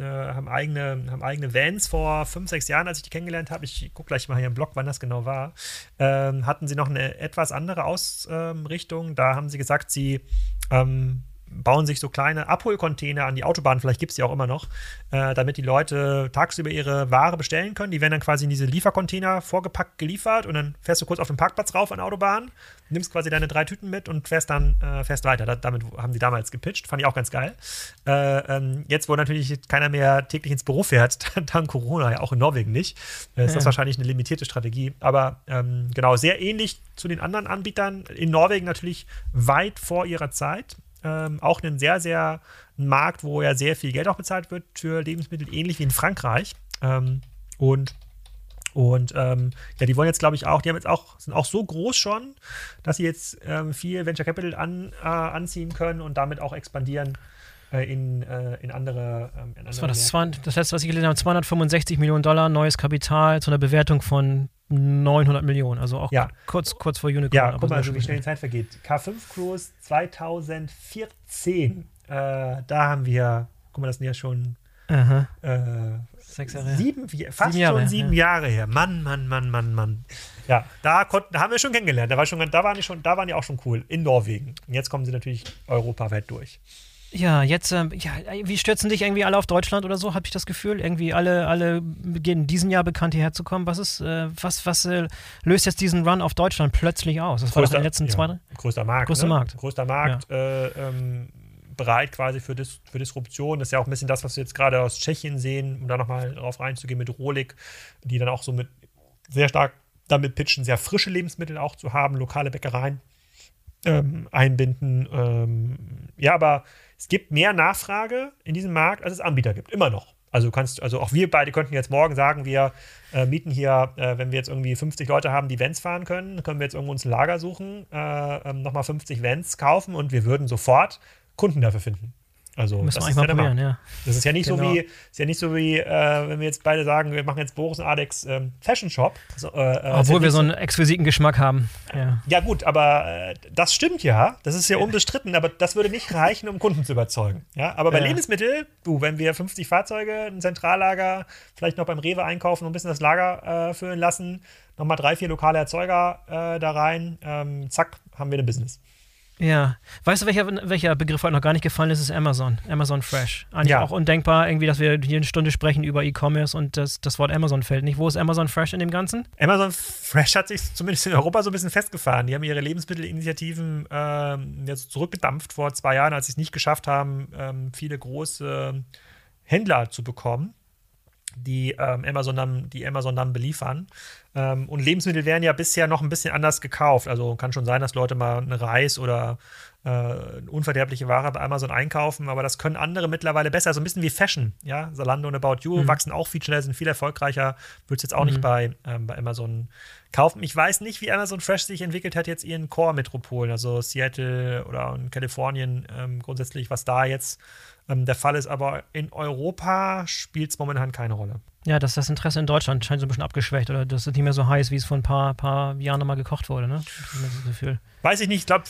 Speaker 2: Vans vor 5-6 Jahren, als ich die kennengelernt habe. Ich gucke gleich mal hier im Blog, wann das genau war. Hatten sie noch eine etwas andere Ausrichtung. Da haben sie gesagt, sie bauen sich so kleine Abholcontainer an die Autobahn, vielleicht gibt es die auch immer noch, damit die Leute tagsüber ihre Ware bestellen können. Die werden dann quasi in diese Liefercontainer vorgepackt geliefert und dann fährst du kurz auf den Parkplatz rauf an der Autobahn, nimmst quasi deine 3 Tüten mit und fährst weiter. Damit haben die damals gepitcht, fand ich auch ganz geil. Jetzt, wo natürlich keiner mehr täglich ins Büro fährt, dank Corona, ja auch in Norwegen nicht, ist das wahrscheinlich eine limitierte Strategie. Aber genau, sehr ähnlich zu den anderen Anbietern. In Norwegen natürlich weit vor ihrer Zeit. Auch ein sehr, sehr Markt, wo ja sehr viel Geld auch bezahlt wird für Lebensmittel, ähnlich wie in Frankreich. Und Und die wollen jetzt, glaube ich, auch, sind auch so groß schon, dass sie jetzt viel Venture Capital anziehen können und damit auch expandieren in andere
Speaker 1: das war das letzte, was ich gelesen habe, $265 Millionen, neues Kapital zu einer Bewertung von 900 Millionen, also auch kurz vor Unicorn.
Speaker 2: Ja, guck mal, wie schnell die Zeit vergeht. K5 Cruise 2014, da haben wir, guck mal, das sind ja schon
Speaker 1: 6 Jahre.
Speaker 2: Fast 7 Jahre her. Mann. Ja, da haben wir schon kennengelernt. Da waren die auch schon cool in Norwegen. Und jetzt kommen sie natürlich europaweit durch.
Speaker 1: Ja, jetzt, wie stürzen dich irgendwie alle auf Deutschland oder so, habe ich das Gefühl? Irgendwie alle beginnen diesen Jahr bekannt hierher zu kommen. Was löst jetzt diesen Run auf Deutschland plötzlich aus? Das war doch in den letzten 2 Jahren.
Speaker 2: Größter Markt. Bereit quasi für Disruption. Das ist ja auch ein bisschen das, was wir jetzt gerade aus Tschechien sehen, um da nochmal drauf reinzugehen mit Rohlik, die dann auch so sehr stark damit pitchen, sehr frische Lebensmittel auch zu haben, lokale Bäckereien einbinden. Aber es gibt mehr Nachfrage in diesem Markt, als es Anbieter gibt. Immer noch. Also auch wir beide könnten jetzt morgen sagen, wir mieten hier, wenn wir jetzt irgendwie 50 Leute haben, die Vans fahren können wir jetzt irgendwo uns ein Lager suchen, nochmal 50 Vans kaufen und wir würden sofort Kunden dafür finden. Also
Speaker 1: müssen wir eigentlich mal probieren, ja.
Speaker 2: Das ist ja nicht so wie, wenn wir jetzt beide sagen, wir machen jetzt Boris und Alex Fashion Shop.
Speaker 1: Obwohl wir so einen exquisiten Geschmack haben.
Speaker 2: Ja gut, aber das stimmt ja. Das ist ja unbestritten, aber das würde nicht reichen, um Kunden zu überzeugen. Ja? Aber bei Lebensmitteln, wenn wir 50 Fahrzeuge, ein Zentrallager, vielleicht noch beim Rewe einkaufen und ein bisschen das Lager füllen lassen, nochmal 3, 4 lokale Erzeuger da rein, zack, haben wir ein Business.
Speaker 1: Ja. Weißt du, welcher Begriff heute noch gar nicht gefallen ist? Ist Amazon. Amazon Fresh. Eigentlich auch undenkbar, irgendwie, dass wir hier eine Stunde sprechen über E-Commerce und das Wort Amazon fällt nicht. Wo ist Amazon Fresh in dem Ganzen?
Speaker 2: Amazon Fresh hat sich zumindest in Europa so ein bisschen festgefahren. Die haben ihre Lebensmittelinitiativen jetzt zurückgedampft vor 2 Jahren, als sie es nicht geschafft haben, viele große Händler zu bekommen, die Amazon dann beliefern. Und Lebensmittel werden ja bisher noch ein bisschen anders gekauft. Also kann schon sein, dass Leute mal einen Reis oder unverderbliche Ware bei Amazon einkaufen, aber das können andere mittlerweile besser. So ein bisschen wie Fashion. Ja? Zalando und About You wachsen auch viel schneller, sind viel erfolgreicher. Würde es jetzt auch nicht bei Amazon kaufen. Ich weiß nicht, wie Amazon Fresh sich entwickelt hat jetzt ihren Core-Metropolen, also Seattle oder in Kalifornien grundsätzlich, was da jetzt der Fall ist. Aber in Europa spielt es momentan keine Rolle.
Speaker 1: Ja, das Interesse in Deutschland scheint so ein bisschen abgeschwächt oder das ist nicht mehr so heiß, wie es vor ein paar Jahren nochmal gekocht wurde, ne? Das Gefühl.
Speaker 2: Weiß ich nicht, ich glaube,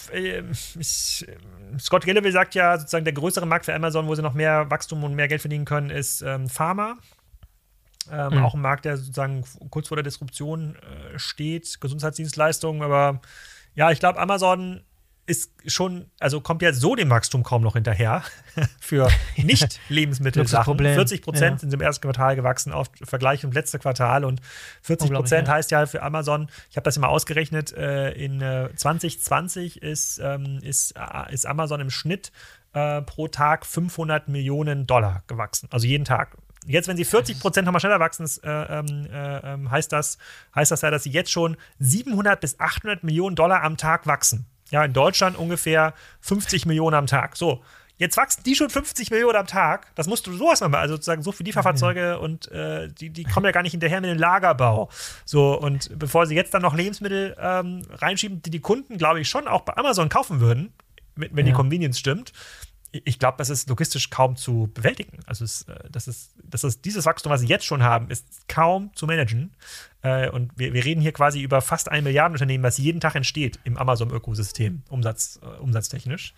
Speaker 2: Scott Galloway sagt ja, sozusagen der größere Markt für Amazon, wo sie noch mehr Wachstum und mehr Geld verdienen können, ist Pharma. Auch ein Markt, der sozusagen kurz vor der Disruption steht, Gesundheitsdienstleistungen, aber ja, ich glaube, Amazon ist schon, also kommt ja so dem Wachstum kaum noch hinterher für Nicht-Lebensmittelsachen. 40% sind im ersten Quartal gewachsen auf Vergleich im letzten Quartal und 40% heißt ja für Amazon, ich habe das immer ausgerechnet, in 2020 ist Amazon im Schnitt pro Tag $500 Millionen gewachsen, also jeden Tag. Jetzt, wenn sie 40% nochmal schneller wachsen, heißt das ja, dass sie jetzt schon 700 bis 800 Millionen am Tag wachsen. Ja, in Deutschland ungefähr 50 Millionen am Tag. So, jetzt wachsen die schon 50 Millionen am Tag. Das musst du so erstmal mal, also sozusagen so für Lieferfahrzeuge und die kommen ja gar nicht hinterher mit dem Lagerbau. So, und bevor sie jetzt dann noch Lebensmittel reinschieben, die Kunden, glaube ich, schon auch bei Amazon kaufen würden, wenn die Convenience stimmt. Ich glaube, das ist logistisch kaum zu bewältigen. Also dieses Wachstum, was sie jetzt schon haben, ist kaum zu managen. Und wir reden hier quasi über fast ein Milliardenunternehmen, was jeden Tag entsteht im Amazon-Ökosystem, umsatztechnisch.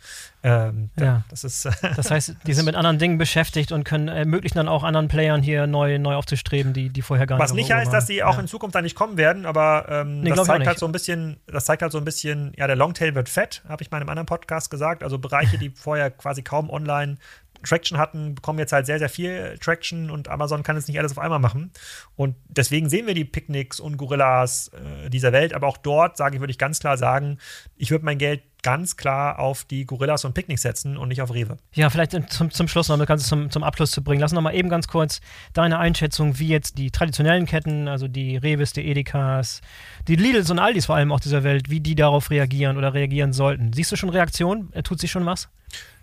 Speaker 1: Das heißt, die sind mit anderen Dingen beschäftigt und können ermöglichen dann auch anderen Playern hier neu aufzustreben, die vorher gar nicht.
Speaker 2: Was nicht heißt, dass sie auch in Zukunft da nicht kommen werden, aber das zeigt halt so ein bisschen, ja, der Longtail wird fett, habe ich mal in einem anderen Podcast gesagt. Also Bereiche, die vorher quasi kaum online Traction hatten, bekommen jetzt halt sehr, sehr viel Traction und Amazon kann jetzt nicht alles auf einmal machen. Und deswegen sehen wir die Picknicks und Gorillas dieser Welt, aber auch dort würde ich ganz klar sagen, ich würde mein Geld ganz klar auf die Gorillas und Picknicks setzen und nicht auf Rewe.
Speaker 1: Ja, vielleicht zum Schluss noch, das Ganze zum Abschluss zu bringen. Lass uns noch mal eben ganz kurz deine Einschätzung, wie jetzt die traditionellen Ketten, also die Reves, die Edekas, die Lidls und Aldis vor allem auch dieser Welt, wie die darauf reagieren oder reagieren sollten. Siehst du schon Reaktionen? Tut sich schon was?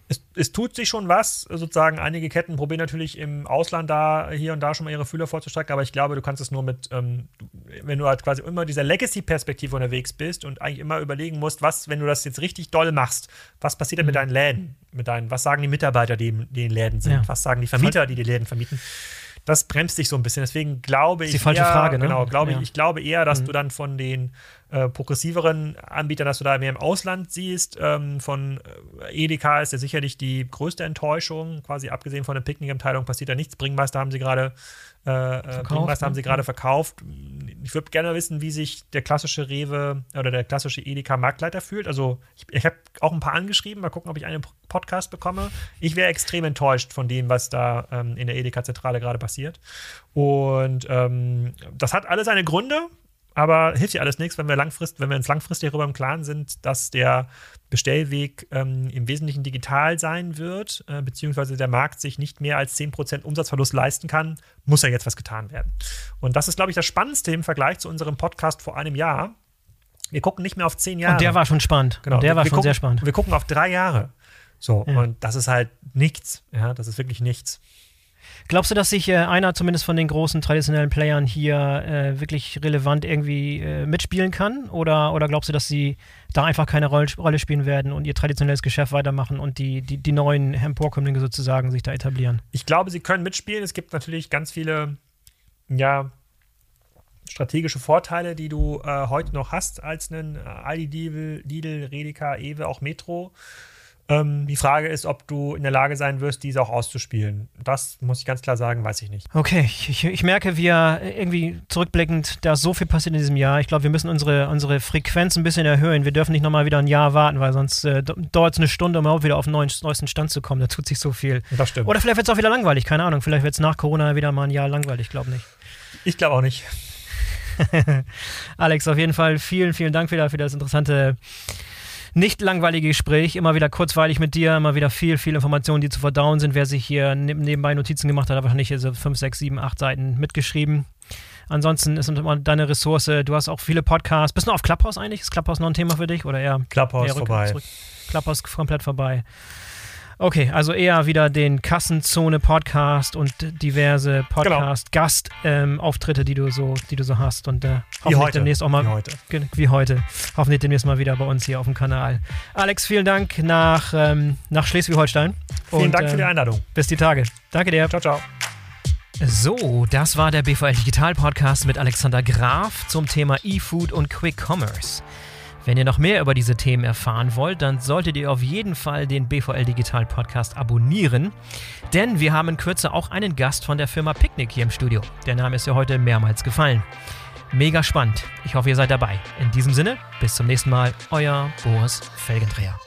Speaker 2: Es tut sich schon was, sozusagen. Einige Ketten probieren natürlich im Ausland da hier und da schon mal ihre Fühler vorzustrecken, aber ich glaube, du kannst es nur mit, wenn du halt quasi immer dieser Legacy-Perspektive unterwegs bist und eigentlich immer überlegen musst, wenn du das jetzt richtig doll machst, was passiert denn mit deinen Läden? Was sagen die Mitarbeiter, die in den Läden sind? Ja. Was sagen die Vermieter, die Läden vermieten? Das bremst dich so ein bisschen. Deswegen glaube ich.
Speaker 1: Das ist die falsche Frage, ne?
Speaker 2: Genau, ich glaube eher, dass du dann von den progressiveren Anbietern, dass du da mehr im Ausland siehst. Von Edeka ist ja sicherlich die größte Enttäuschung. Quasi abgesehen von der Picknick-Abteilung passiert da nichts. Bringmeister haben sie gerade verkauft. Ich würde gerne wissen, wie sich der klassische Rewe oder der klassische Edeka-Marktleiter fühlt. Also ich habe auch ein paar angeschrieben. Mal gucken, ob ich einen Podcast bekomme. Ich wäre extrem enttäuscht von dem, was da in der Edeka-Zentrale gerade passiert. Und das hat alles seine Gründe. Aber hilft ja alles nichts, wenn wir uns langfristig darüber im Klaren sind, dass der Bestellweg im Wesentlichen digital sein wird, beziehungsweise der Markt sich nicht mehr als 10% Umsatzverlust leisten kann, muss ja jetzt was getan werden. Und das ist, glaube ich, das Spannendste im Vergleich zu unserem Podcast vor einem Jahr. Wir gucken nicht mehr auf 10 Jahre.
Speaker 1: Und der war schon spannend.
Speaker 2: Genau.
Speaker 1: Der war schon sehr spannend.
Speaker 2: Wir gucken auf 3 Jahre. So, ja. Und das ist halt nichts. Ja, das ist wirklich nichts.
Speaker 1: Glaubst du, dass sich einer zumindest von den großen traditionellen Playern hier wirklich relevant irgendwie mitspielen kann? Oder glaubst du, dass sie da einfach keine Rolle spielen werden und ihr traditionelles Geschäft weitermachen und die neuen Emporkömmlinge sozusagen sich da etablieren?
Speaker 2: Ich glaube, sie können mitspielen. Es gibt natürlich ganz viele, strategische Vorteile, die du heute noch hast als einen Aldi, Lidl, Redeka, Ewe, auch Metro. Die Frage ist, ob du in der Lage sein wirst, diese auch auszuspielen. Das muss ich ganz klar sagen, weiß ich nicht.
Speaker 1: Okay, ich merke, wir irgendwie zurückblickend, da ist so viel passiert in diesem Jahr. Ich glaube, wir müssen unsere Frequenz ein bisschen erhöhen. Wir dürfen nicht nochmal wieder ein Jahr warten, weil sonst dauert es eine Stunde, um überhaupt wieder auf den neuesten Stand zu kommen. Da tut sich so viel.
Speaker 2: Das stimmt.
Speaker 1: Oder vielleicht wird es auch wieder langweilig, keine Ahnung. Vielleicht wird es nach Corona wieder mal ein Jahr langweilig, ich glaube nicht.
Speaker 2: Ich glaube auch nicht.
Speaker 1: Alex, auf jeden Fall vielen, vielen Dank wieder für das interessante, nicht langweilige Gespräch, immer wieder kurzweilig mit dir, immer wieder viel Informationen, die zu verdauen sind. Wer sich hier nebenbei Notizen gemacht hat, hat wahrscheinlich so 5, 6, 7, 8 Seiten mitgeschrieben. Ansonsten ist immer deine Ressource, du hast auch viele Podcasts. Bist du noch auf Clubhouse eigentlich? Ist Clubhouse noch ein Thema für dich? Oder eher
Speaker 2: Clubhouse vorbei.
Speaker 1: Clubhouse komplett vorbei. Okay, also eher wieder den Kassenzone-Podcast und diverse Podcast-Gastauftritte, die du so hast. Und hoffentlich demnächst auch mal wie heute. Hoffentlich demnächst mal wieder bei uns hier auf dem Kanal. Alex, vielen Dank nach Schleswig-Holstein.
Speaker 2: Vielen Dank für die Einladung.
Speaker 1: Bis die Tage. Danke dir.
Speaker 2: Ciao, ciao.
Speaker 1: So, das war der BVL Digital Podcast mit Alexander Graf zum Thema E-Food und Quick Commerce. Wenn ihr noch mehr über diese Themen erfahren wollt, dann solltet ihr auf jeden Fall den BVL Digital Podcast abonnieren, denn wir haben in Kürze auch einen Gast von der Firma Picnic hier im Studio. Der Name ist ja heute mehrmals gefallen. Mega spannend. Ich hoffe, ihr seid dabei. In diesem Sinne, bis zum nächsten Mal. Euer Boris Felgendreher.